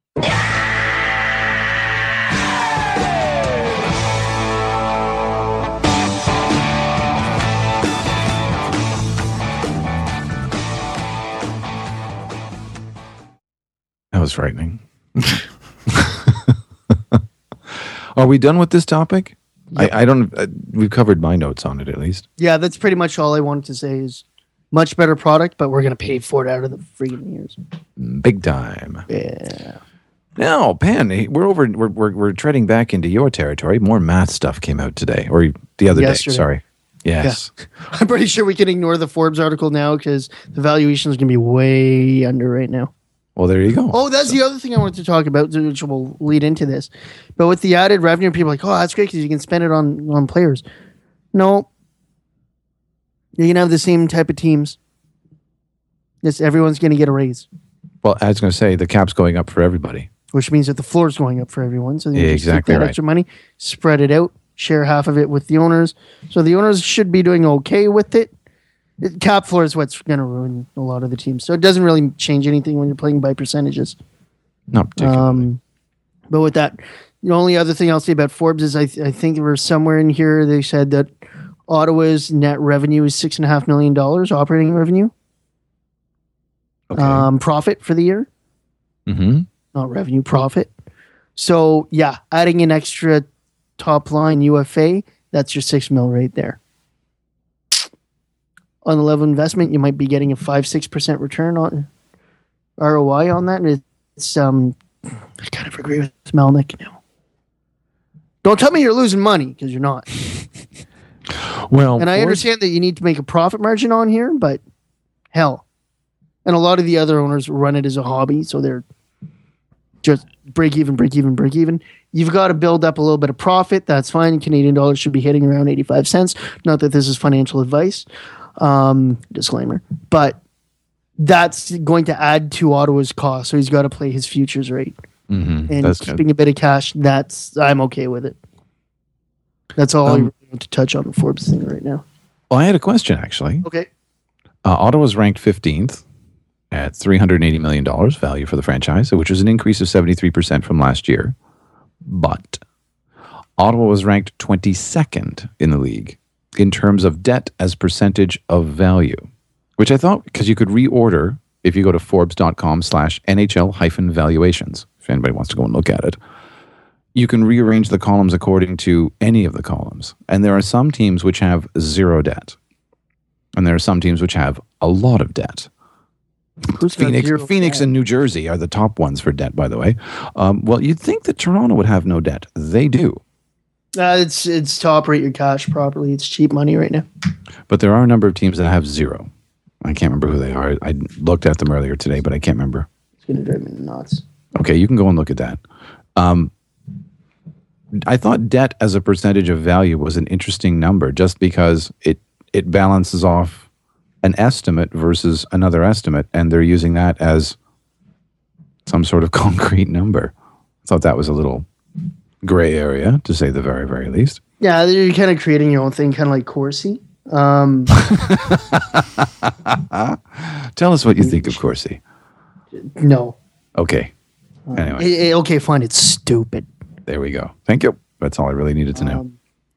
That was frightening. Are we done with this topic? Yep. I don't. We've covered my notes on it at least. Yeah, that's pretty much all I wanted to say. Is much better product, but we're gonna pay for it out of the freaking years. Big time. Yeah. Now, Pan, we're treading back into your territory. More math stuff came out today, or the other day. Sorry. Yes. Yeah. I'm pretty sure we can ignore the Forbes article now because the valuation is gonna be way under right now. Well, there you go. Oh, that's the other thing I wanted to talk about, which will lead into this. But with the added revenue, people are like, oh, that's great because you can spend it on players. No. You're going to have the same type of teams. Yes, everyone's going to get a raise. Well, I was going to say, the cap's going up for everybody. Which means that the floor's going up for everyone. So you exactly take that extra money, spread it out, share half of it with the owners. So the owners should be doing okay with it. Cap floor is what's going to ruin a lot of the teams. So it doesn't really change anything when you're playing by percentages. Not particularly. But with that, the only other thing I'll say about Forbes is I think there was somewhere in here they said that Ottawa's net revenue is $6.5 million operating revenue. Okay. Profit for the year. Mm-hmm. Not revenue, profit. So yeah, adding an extra top line UFA, that's your $6 million right there. On the level of investment, you might be getting a 5-6% return on ROI on that. It's I kind of agree with Melnick now. Don't tell me you're losing money because you're not. Well, and I understand that you need to make a profit margin on here, but hell, and a lot of the other owners run it as a hobby, so they're just break even. You've got to build up a little bit of profit. That's fine. Canadian dollars should be hitting around 85 cents. Not that this is financial advice. Disclaimer, but that's going to add to Ottawa's cost, so he's got to play his futures right. Mm-hmm. And that's keeping a bit of cash, I'm okay with it. That's all I really want to touch on the Forbes thing right now. Well, I had a question actually. Okay. Ottawa's ranked 15th at $380 million value for the franchise, which was an increase of 73% from last year. But Ottawa was ranked 22nd in the league in terms of debt as percentage of value, which I thought, because you could reorder if you go to Forbes.com/NHL-valuations, if anybody wants to go and look at it, you can rearrange the columns according to any of the columns. And there are some teams which have zero debt. And there are some teams which have a lot of debt. Phoenix and New Jersey are the top ones for debt, by the way. Well, you'd think that Toronto would have no debt. They do. It's to operate your cash properly. It's cheap money right now. But there are a number of teams that have zero. I can't remember who they are. I looked at them earlier today, but I can't remember. It's going to drive me nuts. Okay, you can go and look at that. I thought debt as a percentage of value was an interesting number just because it balances off an estimate versus another estimate, and they're using that as some sort of concrete number. I thought that was a little gray area, to say the very, very least. Yeah, you're kind of creating your own thing, kind of like Corsi. Tell us what you think of Corsi. No. Okay. Anyway. Okay, fine. It's stupid. There we go. Thank you. That's all I really needed to know.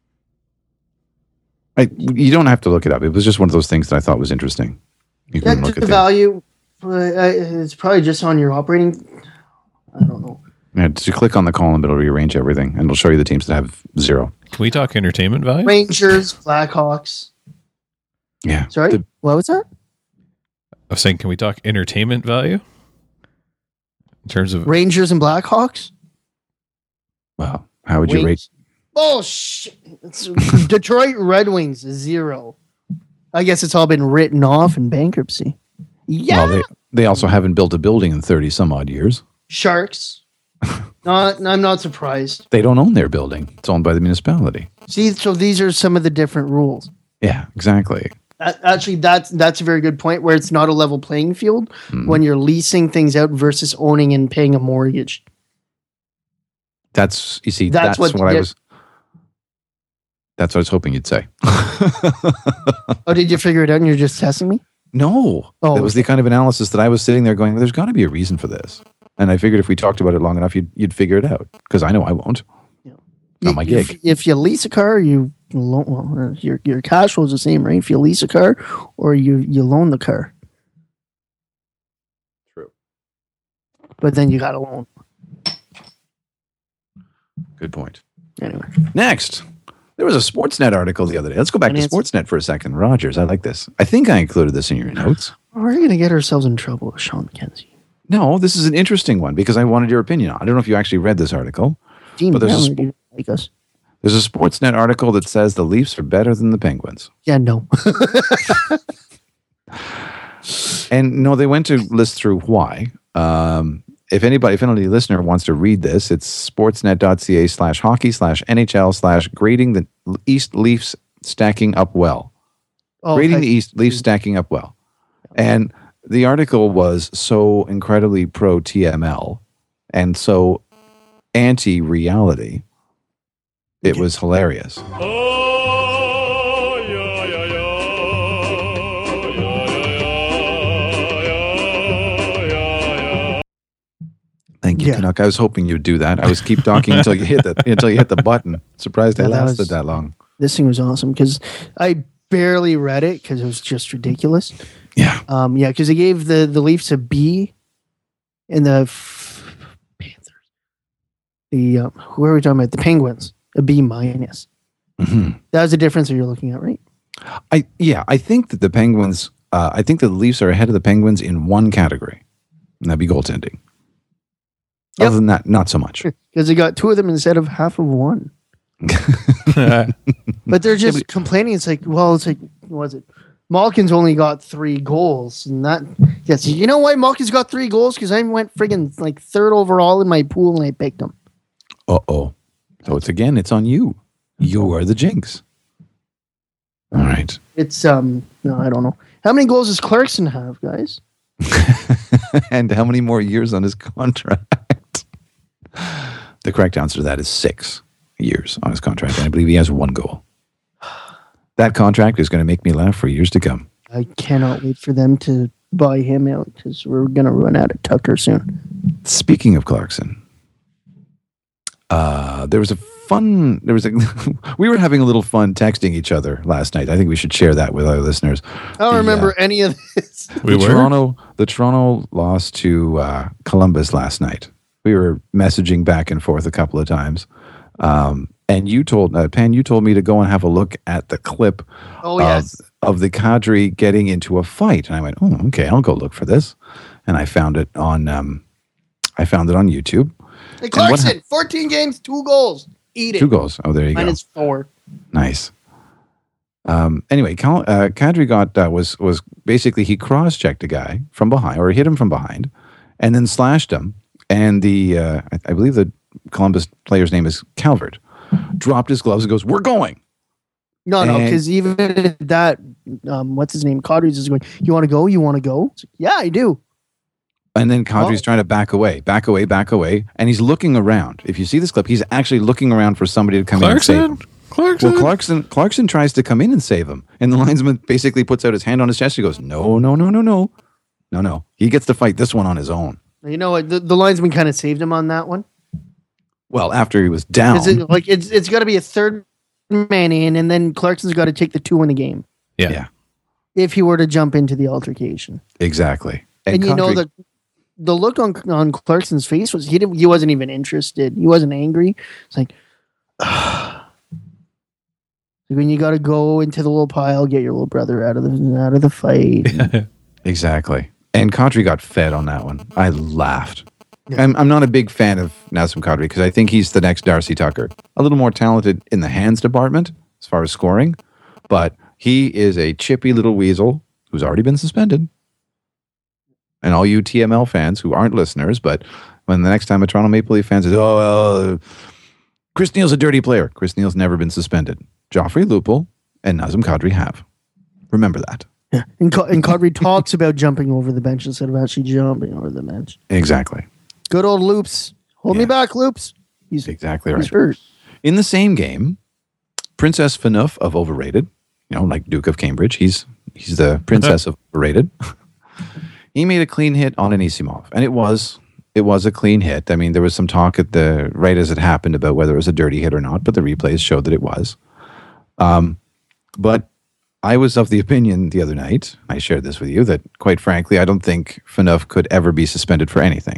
You don't have to look it up. It was just one of those things that I thought was interesting. You can look at the value. It's probably just on your operating. I don't know. Yeah, just click on the column, it'll rearrange everything, and it'll show you the teams that have 0. Can we talk entertainment value? Rangers, Blackhawks. Yeah. Sorry, what was that? I was saying, can we talk entertainment value in terms of Rangers and Blackhawks? Well, how would you rate? Oh, shit. Detroit Red Wings, 0. I guess it's all been written off in bankruptcy. Yeah. Well, they also haven't built a building in 30 some odd years. Sharks. I'm not surprised. They don't own their building. It's owned by the municipality. See, so these are some of the different rules. Yeah, exactly. Actually, that's a very good point, where it's not a level playing field when you're leasing things out versus owning and paying a mortgage. That's what I was hoping you'd say. Oh, did you figure it out and you're just testing me? No. Oh, that was the kind of analysis that I was sitting there going, well, there's got to be a reason for this. And I figured if we talked about it long enough, you'd figure it out. Because I know I won't. Yeah. Not my gig. If you lease a car, your cash flow is the same, right? If you lease a car or you loan the car. True. But then you got a loan. Good point. Anyway. Next. There was a Sportsnet article the other day. Let's go back to Sportsnet for a second. Rogers, I like this. I think I included this in your notes. We're going to get ourselves in trouble with Sean McKenzie. No, this is an interesting one because I wanted your opinion on it. I don't know if you actually read this article. But there's a Sportsnet article that says the Leafs are better than the Penguins. Yeah, no. And no, they went to list through why. If any listener wants to read this, it's sportsnet.ca/hockey/NHL/grading the East Leafs stacking up well. Grading the East Leafs stacking up well. And the article was so incredibly pro TML and so anti-reality. It was hilarious. Thank you, Canuck. I was hoping you'd do that. I was keep talking until you hit the button. Surprised it lasted that long. This thing was awesome because I barely read it because it was just ridiculous. Yeah. Because they gave the Leafs a B and the Panthers. Who are we talking about? The Penguins, a B-. Mm-hmm. That was the difference that you're looking at, right? I think that the Penguins, I think the Leafs are ahead of the Penguins in one category, and that'd be goaltending. Yep. Other than that, not so much. Because they got 2 of them instead of half of 1. But they're just complaining. It's like, what was it? Malkin's only got 3 goals. And that, yes, you know why Malkin's got 3 goals? Because I went friggin' 3rd overall in my pool and I picked him. Uh-oh. So it's on you. You are the jinx. All right. It's, no, I don't know. How many goals does Clarkson have, guys? And how many more years on his contract? The correct answer to that is 6 years on his contract. And I believe he has 1 goal. That contract is going to make me laugh for years to come. I cannot wait for them to buy him out because we're going to run out of Tucker soon. Speaking of Clarkson, we were having a little fun texting each other last night. I think we should share that with our listeners. I don't remember any of this. The Toronto lost to Columbus last night. We were messaging back and forth a couple of times. And you told Pan, you told me to go and have a look at the clip of the Kadri getting into a fight. And I went, oh, okay, I'll go look for this. And I found it on YouTube. Hey, Clarkson, 14 games, 2 goals. Eat it. 2 goals. Oh, there you go. -4. Nice. Anyway, Kadri was basically he cross-checked a guy from behind, or hit him from behind, and then slashed him. And I believe the Columbus player's name is Calvert, dropped his gloves and goes, "We're going." No, because even that, what's his name? Kadri's is going, "You want to go? You want to go?" Like, yeah, I do. And then Kadri's trying to back away. And he's looking around. If you see this clip, he's actually looking around for somebody to come in and save him. Well, Clarkson tries to come in and save him. And the linesman basically puts out his hand on his chest. He goes, no. He gets to fight this one on his own. You know what? The linesman kind of saved him on that one. Well, after he was down. It's got to be a third man in, and then Clarkson's got to take the 2 in the game. Yeah. If he were to jump into the altercation. Exactly. And you know that the look on Clarkson's face was he wasn't even interested. He wasn't angry. It's like, when you got to go into the little pile, get your little brother out of the fight. Exactly. And Kadri got fed on that one. I laughed. Yeah. I'm not a big fan of Nazem Kadri because I think he's the next Darcy Tucker. A little more talented in the hands department as far as scoring, but he is a chippy little weasel who's already been suspended. And all you TML fans who aren't listeners, but when the next time a Toronto Maple Leaf fan says, Chris Neil's a dirty player. Chris Neil's never been suspended. Joffrey Lupul and Nazem Kadri have. Remember that. Yeah, and Kadri talks about jumping over the bench instead of actually jumping over the bench. Exactly. Good old Loops. Hold me back, Loops. He's exactly right. He's hurt. In the same game, Princess Phaneuf of Overrated, like Duke of Cambridge, he's the princess of Overrated. He made a clean hit on Anisimov, and it was a clean hit. I mean, there was some talk right as it happened about whether it was a dirty hit or not, but the replays showed that it was. But I was of the opinion the other night, I shared this with you, that quite frankly, I don't think Phaneuf could ever be suspended for anything.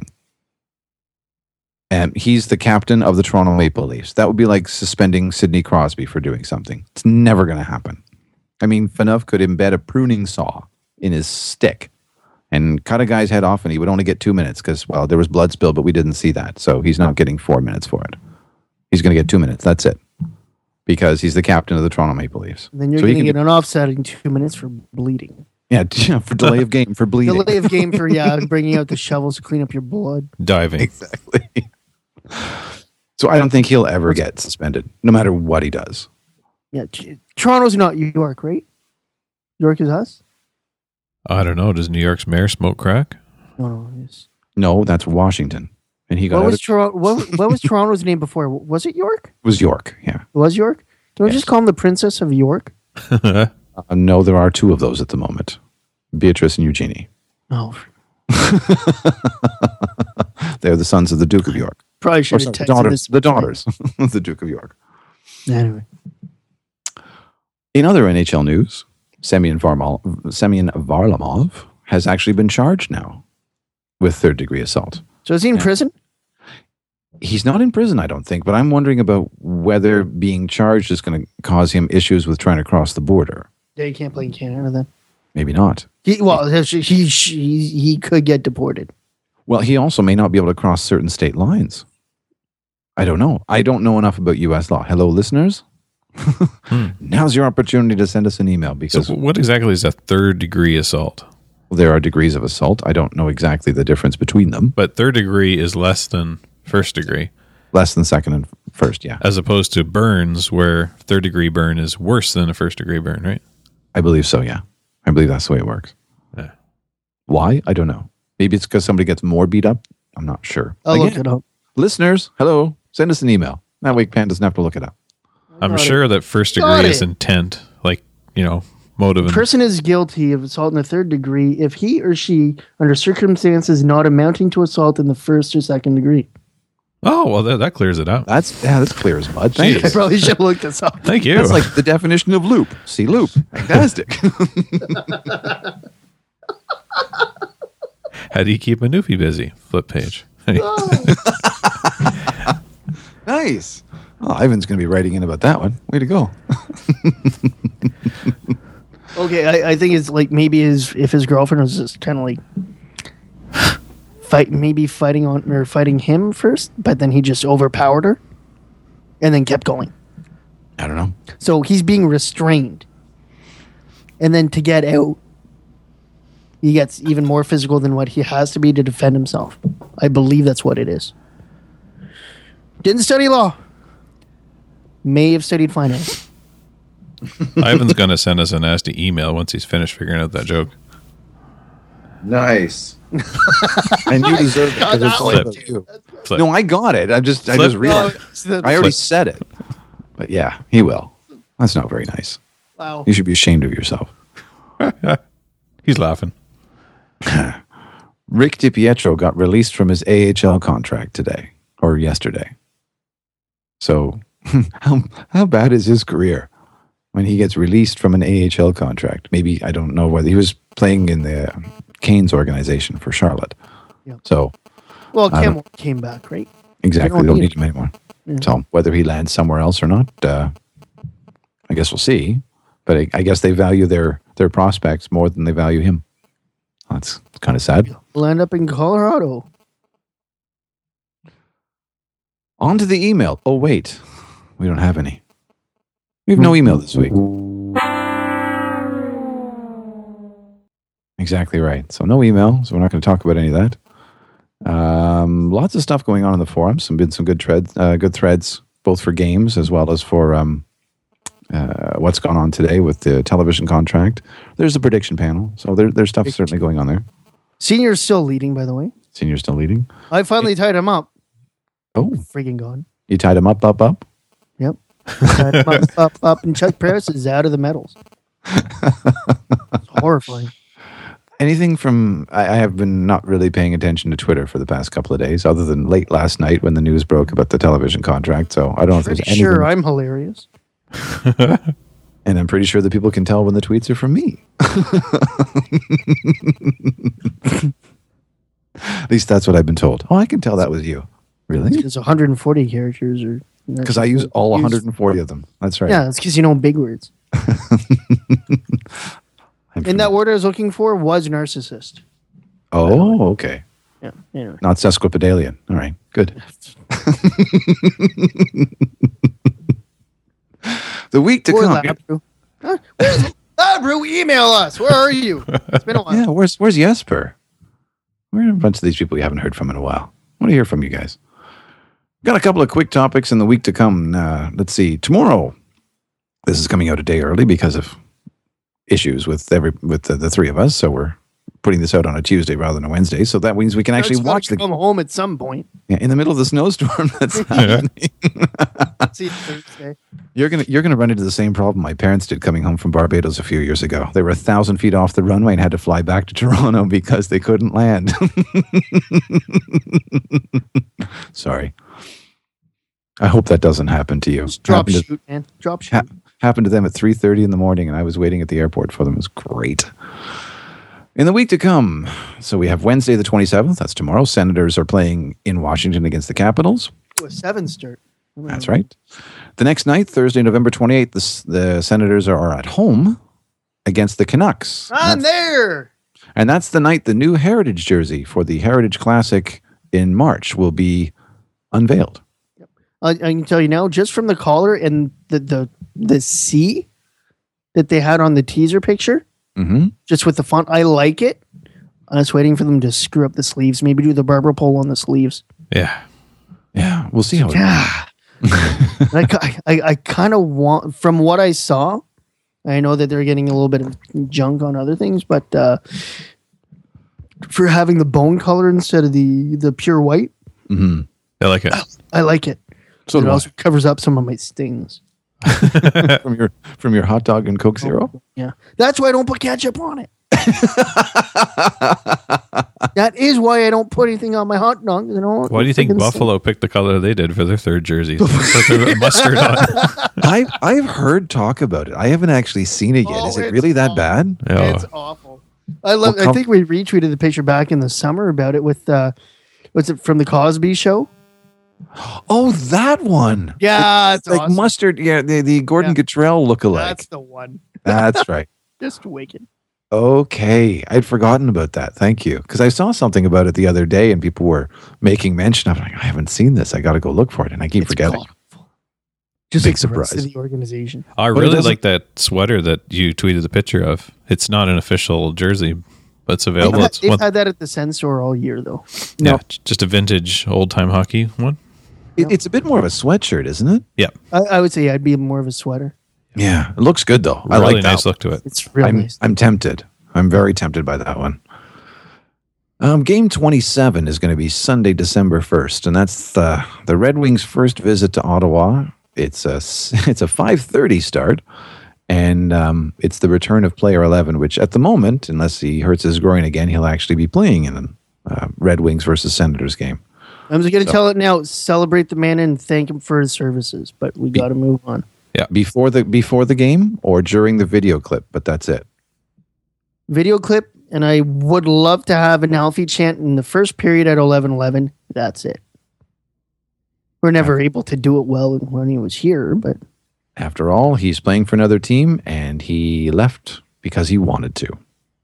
And he's the captain of the Toronto Maple Leafs. That would be like suspending Sidney Crosby for doing something. It's never going to happen. I mean, Phaneuf could embed a pruning saw in his stick and cut a guy's head off, and he would only get 2 minutes because, there was blood spill, but we didn't see that. So he's not getting 4 minutes for it. He's going to get 2 minutes. That's it. Because he's the captain of the Toronto Maple Leafs. And then you're going to get an offset in 2 minutes for bleeding. Yeah, for delay of game, for bleeding. Delay of game for, bringing out the shovels to clean up your blood. Diving. Exactly. So I don't think he'll ever get suspended, no matter what he does. Yeah, Toronto's not York, right? York is us? I don't know. Does New York's mayor smoke crack? No, that's Washington. And he got what was Toronto's name before? Was it York? It was York, yeah. It was York? Don't we just call him the Princess of York? No, there are two of those at the moment. Beatrice and Eugenie. Oh. They're the sons of the Duke of York. Probably should have texted this. The daughters of the Duke of York. Anyway. In other NHL news, Semyon Varlamov has actually been charged now with third-degree assault. So is he in prison? He's not in prison, I don't think, but I'm wondering about whether being charged is going to cause him issues with trying to cross the border. Yeah, he can't play in Canada then. Maybe not. He could get deported. Well, he also may not be able to cross certain state lines. I don't know. I don't know enough about U.S. law. Hello, listeners? Now's your opportunity to send us an email. Because so what exactly is a third-degree assault? There are degrees of assault. I don't know exactly the difference between them. But third degree is less than first degree. Less than second and first, yeah. As opposed to burns, where third degree burn is worse than a first degree burn, right? I believe so, yeah. I believe that's the way it works. Yeah. Why? I don't know. Maybe it's because somebody gets more beat up. I'm not sure. I'll look it up. Listeners, hello. Send us an email. That way Pan doesn't have to look it up. I'm sure that first degree is intent, motive. The person is guilty of assault in the third degree if he or she, under circumstances not amounting to assault in the first or second degree. Oh, well, that clears it out. That's clear as mud. Thank you. I probably should have looked this up. Thank you. That's like the definition of loop. See loop. Fantastic. How do you keep a newfie busy? Flip page. Nice. Oh, Ivan's going to be writing in about that one. Way to go. Okay, I think it's like maybe if his girlfriend was just kind of like fighting him first, but then he just overpowered her and then kept going. I don't know. So he's being restrained. And then to get out, he gets even more physical than what he has to be to defend himself. I believe that's what it is. Didn't study law. May have studied finance. Ivan's going to send us a nasty email once he's finished figuring out that joke. Nice. And you deserve it because it's all about you. No, I got it. I just realized. I already said it. But yeah, he will. That's not very nice. Wow. You should be ashamed of yourself. He's laughing. Rick DiPietro got released from his AHL contract today or yesterday. So how bad is his career when he gets released from an AHL contract? Maybe, I don't know whether he was playing in the Canes organization for Charlotte. Yep. So, Cam came back, right? Exactly. They don't need him anymore. Yeah. So whether he lands somewhere else or not, I guess we'll see. But I guess they value their prospects more than they value him. That's kind of sad. We'll end up in Colorado. On to the email. Oh, wait. We don't have any. We have no email this week. Exactly right. So no email, so we're not going to talk about any of that. Lots of stuff going on in the forums. Been some good threads, both for games as well as for what's gone on today with the television contract. There's a prediction panel, so there's stuff certainly going on there. Senior's still leading, by the way. Senior's still leading. I finally tied him up. Oh, freaking gone! You tied him up. Yep. Tied him up, and Chuck Paris is out of the medals. It's horrifying. Anything from... I have been not really paying attention to Twitter for the past couple of days, other than late last night when the news broke about the television contract. So I don't know if there's anything... Sure, I'm hilarious. And I'm pretty sure that people can tell when the tweets are from me. At least that's what I've been told. Oh, I can tell that was you. Really? It's 140 characters. Because I use all 140 of them. That's right. Yeah, it's because you know big words. And that word I was looking for was narcissist. Oh, okay. Yeah. Anyway. Not sesquipedalian. All right. Good. The week to come. Labru, email us. Where are you? It's been a while. Yeah, where's Jesper? We're a bunch of these people you haven't heard from in a while. I want to hear from you guys. Got a couple of quick topics in the week to come. Let's see. Tomorrow, this is coming out a day early because of issues with the three of us, so we're putting this out on a Tuesday rather than a Wednesday, so that means we can actually watch the come home at some point. Yeah, in the middle of the snowstorm that's happening. See you Thursday. You're gonna run into the same problem my parents did coming home from Barbados a few years ago. They were 1,000 feet off the runway and had to fly back to Toronto because they couldn't land. Sorry. I hope that doesn't happen to you. Just drop shoot, man. Drop shoot. Happened to them at 3:30 in the morning, and I was waiting at the airport for them. It was great. In the week to come, so we have Wednesday the 27th. That's tomorrow. Senators are playing in Washington against the Capitals. A 7 start. That's right. The next night, Thursday, November 28th, the Senators are at home against the Canucks. I'm there! And that's the night the new Heritage jersey for the Heritage Classic in March will be unveiled. I can tell you now, just from the collar and the C that they had on the teaser picture, just with the font, I like it. I was waiting for them to screw up the sleeves, maybe do the barber pole on the sleeves. Yeah, we'll see how. I kind of want, from what I saw, I know that they're getting a little bit of junk on other things, but for having the bone color instead of the pure white, I like it. I like it. So it also covers up some of my stings. from your hot dog and Coke Zero? Yeah. That's why I don't put ketchup on it. That is why I don't put anything on my hot dog. Why do you think Buffalo picked the color they did for their third jersey? Put mustard on. I've heard talk about it. I haven't actually seen it yet. Is it really that bad? Yeah. It's awful. I think we retweeted the picture back in the summer about it with what's it from the Cosby Show? Oh, that one. Yeah, it's like awesome. Mustard. Yeah, the Gordon Guttrell lookalike. That's the one. That's right. Just wicked. Okay, I'd forgotten about that. Thank you, because I saw something about it the other day, and people were making mention of it. I haven't seen this. I got to go look for it, and I keep forgetting. Awful. Just big surprise. The organization. I really like that sweater that you tweeted the picture of. It's not an official jersey, but it's available. They've had that at the Sens store all year, though. Yeah, just a vintage old-time hockey one. It's a bit more of a sweatshirt, isn't it? Yeah. I would say I'd be more of a sweater. Yeah, it looks good, though. Really I like that. Nice look to it. It's really nice. I'm tempted. I'm very tempted by that one. Game 27 is going to be Sunday, December 1st, and that's the Red Wings' first visit to Ottawa. It's a 5:30 start, and it's the return of Player 11, which at the moment, unless he hurts his groin again, he'll actually be playing in a Red Wings versus Senators game. I'm just going to tell it now. Celebrate the man and thank him for his services, but we got to move on. Yeah, before the game or during the video clip, but that's it. Video clip and I would love to have an Alfie chant in the first period at 11:11. That's it. We're never able to do it well when he was here, but after all, he's playing for another team, and he left because he wanted to.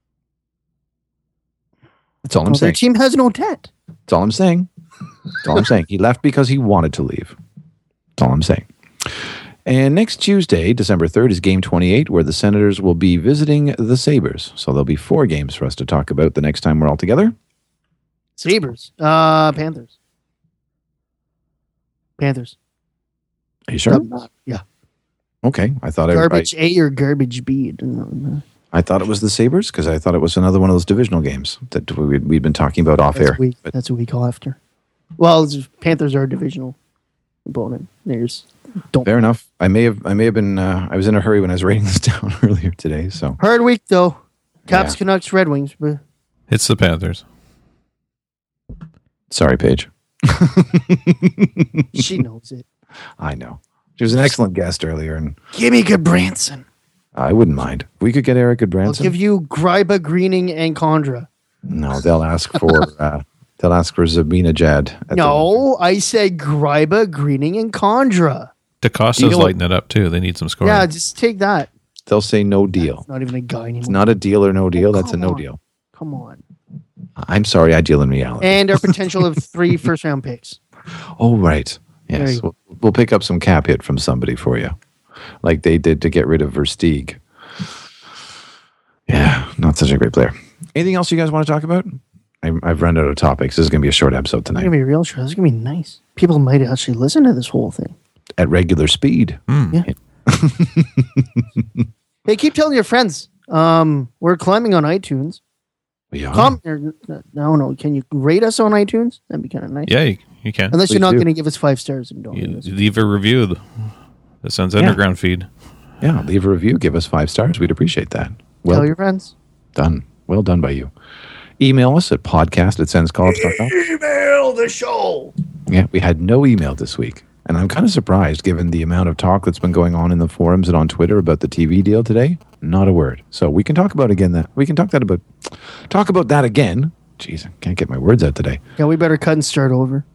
That's all I'm saying. Their team has no debt. That's all I'm saying. That's all I'm saying. He left because he wanted to leave. That's all I'm saying. And next Tuesday, December 3rd, is Game 28, where the Senators will be visiting the Sabres. So there'll be 4 games for us to talk about the next time we're all together. Sabres. Panthers. Panthers. Are you sure? Yeah. Okay. I thought garbage A or garbage B. I thought it was the Sabres because I thought it was another one of those divisional games that we'd been talking about off air. That's a week after. Well, Panthers are a divisional opponent. Fair enough. I may have been. I was in a hurry when I was writing this down earlier today. So hard week though. Caps, Canucks, Red Wings. But it's the Panthers. Sorry, Paige. She knows it. I know. She was an excellent guest earlier, and give me Goodbranson. I wouldn't mind. If we could get Eric Goodbranson. I'll give you Gryba, Greening, and Condra. No, they'll ask for Zabinajad. No, I said Gryba, Greening, and Condra. DaCosta's lighting it up too. They need some scoring. Yeah, just take that. They'll say no deal. It's not even a guy anymore. It's not a deal or no deal. That's a no deal. Come on. I'm sorry, I deal in reality. And our potential of 3 first-round picks. Oh, right. Yes. We'll pick up some cap hit from somebody for you, like they did to get rid of Versteeg. Yeah, not such a great player. Anything else you guys want to talk about? I've run out of topics. This is going to be a short episode tonight. It's going to be a real show. This is going to be nice. People might actually listen to this whole thing. At regular speed. Yeah. Hey, keep telling your friends. We're climbing on iTunes. Yeah. No. Can you rate us on iTunes? That'd be kind of nice. Yeah, you can. Unless you're not going to give us 5 stars and don't. You leave a review. The Sens Underground feed. Yeah, leave a review. Give us 5 stars. We'd appreciate that. Tell your friends. Done. Well done by you. Email us at podcast@senscollops.com. Email the show. Yeah, we had no email this week. And I'm kind of surprised given the amount of talk that's been going on in the forums and on Twitter about the TV deal today. Not a word. So we can talk about talk about that again. Jeez, I can't get my words out today. Yeah, we better cut and start over.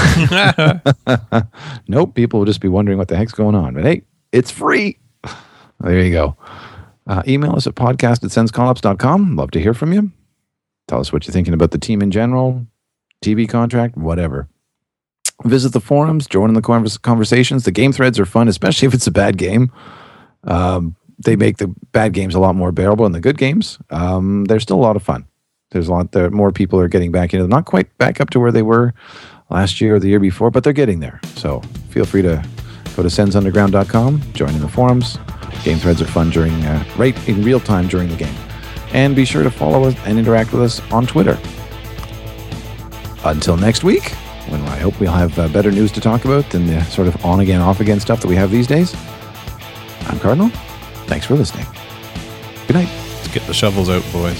Nope, people will just be wondering what the heck's going on. But hey, it's free. There you go. Email us at podcast@senscollops.com. Love to hear from you. Tell us what you're thinking about the team in general, TV contract, whatever. Visit the forums, join in the conversations. The game threads are fun, especially if it's a bad game. They make the bad games a lot more bearable than the good games. They're still a lot of fun. There's more people are getting back into them. Not quite back up to where they were last year or the year before, but they're getting there. So feel free to go to sensunderground.com, join in the forums. Game threads are fun right in real time during the game. And be sure to follow us and interact with us on Twitter. Until next week, when I hope we'll have better news to talk about than the sort of on again, off again stuff that we have these days. I'm Cardinal. Thanks for listening. Good night. Let's get the shovels out, boys.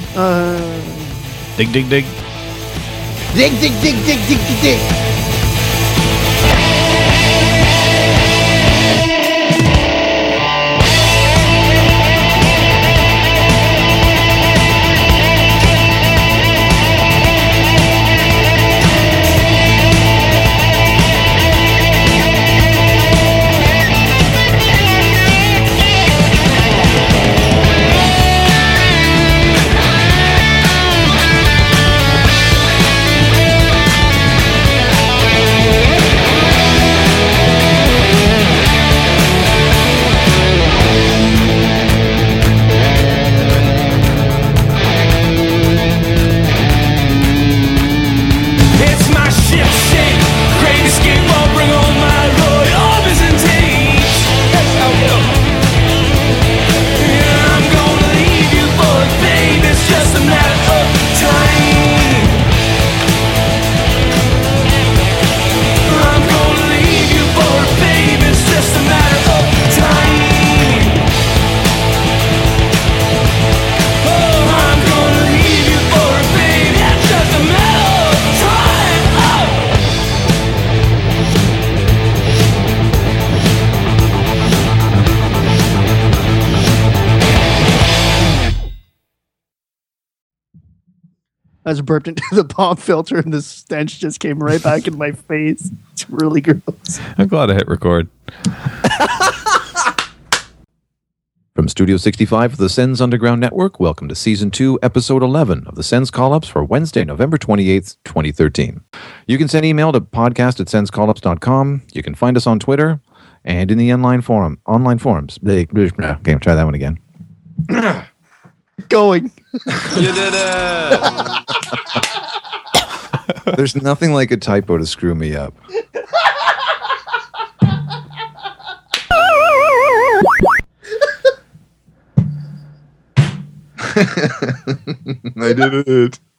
Dig. Dig. I was burped into the pop filter and the stench just came right back in my face. It's really gross. I'm glad I hit record. From Studio 65 of the Sens Underground Network, welcome to Season 2, Episode 11 of the Sens Call-Ups for Wednesday, November 28th, 2013. You can send email to podcast@senscallups.com. You can find us on Twitter and in the online forums. Okay, try that one again. Going. You did it! There's nothing like a typo to screw me up. I did it.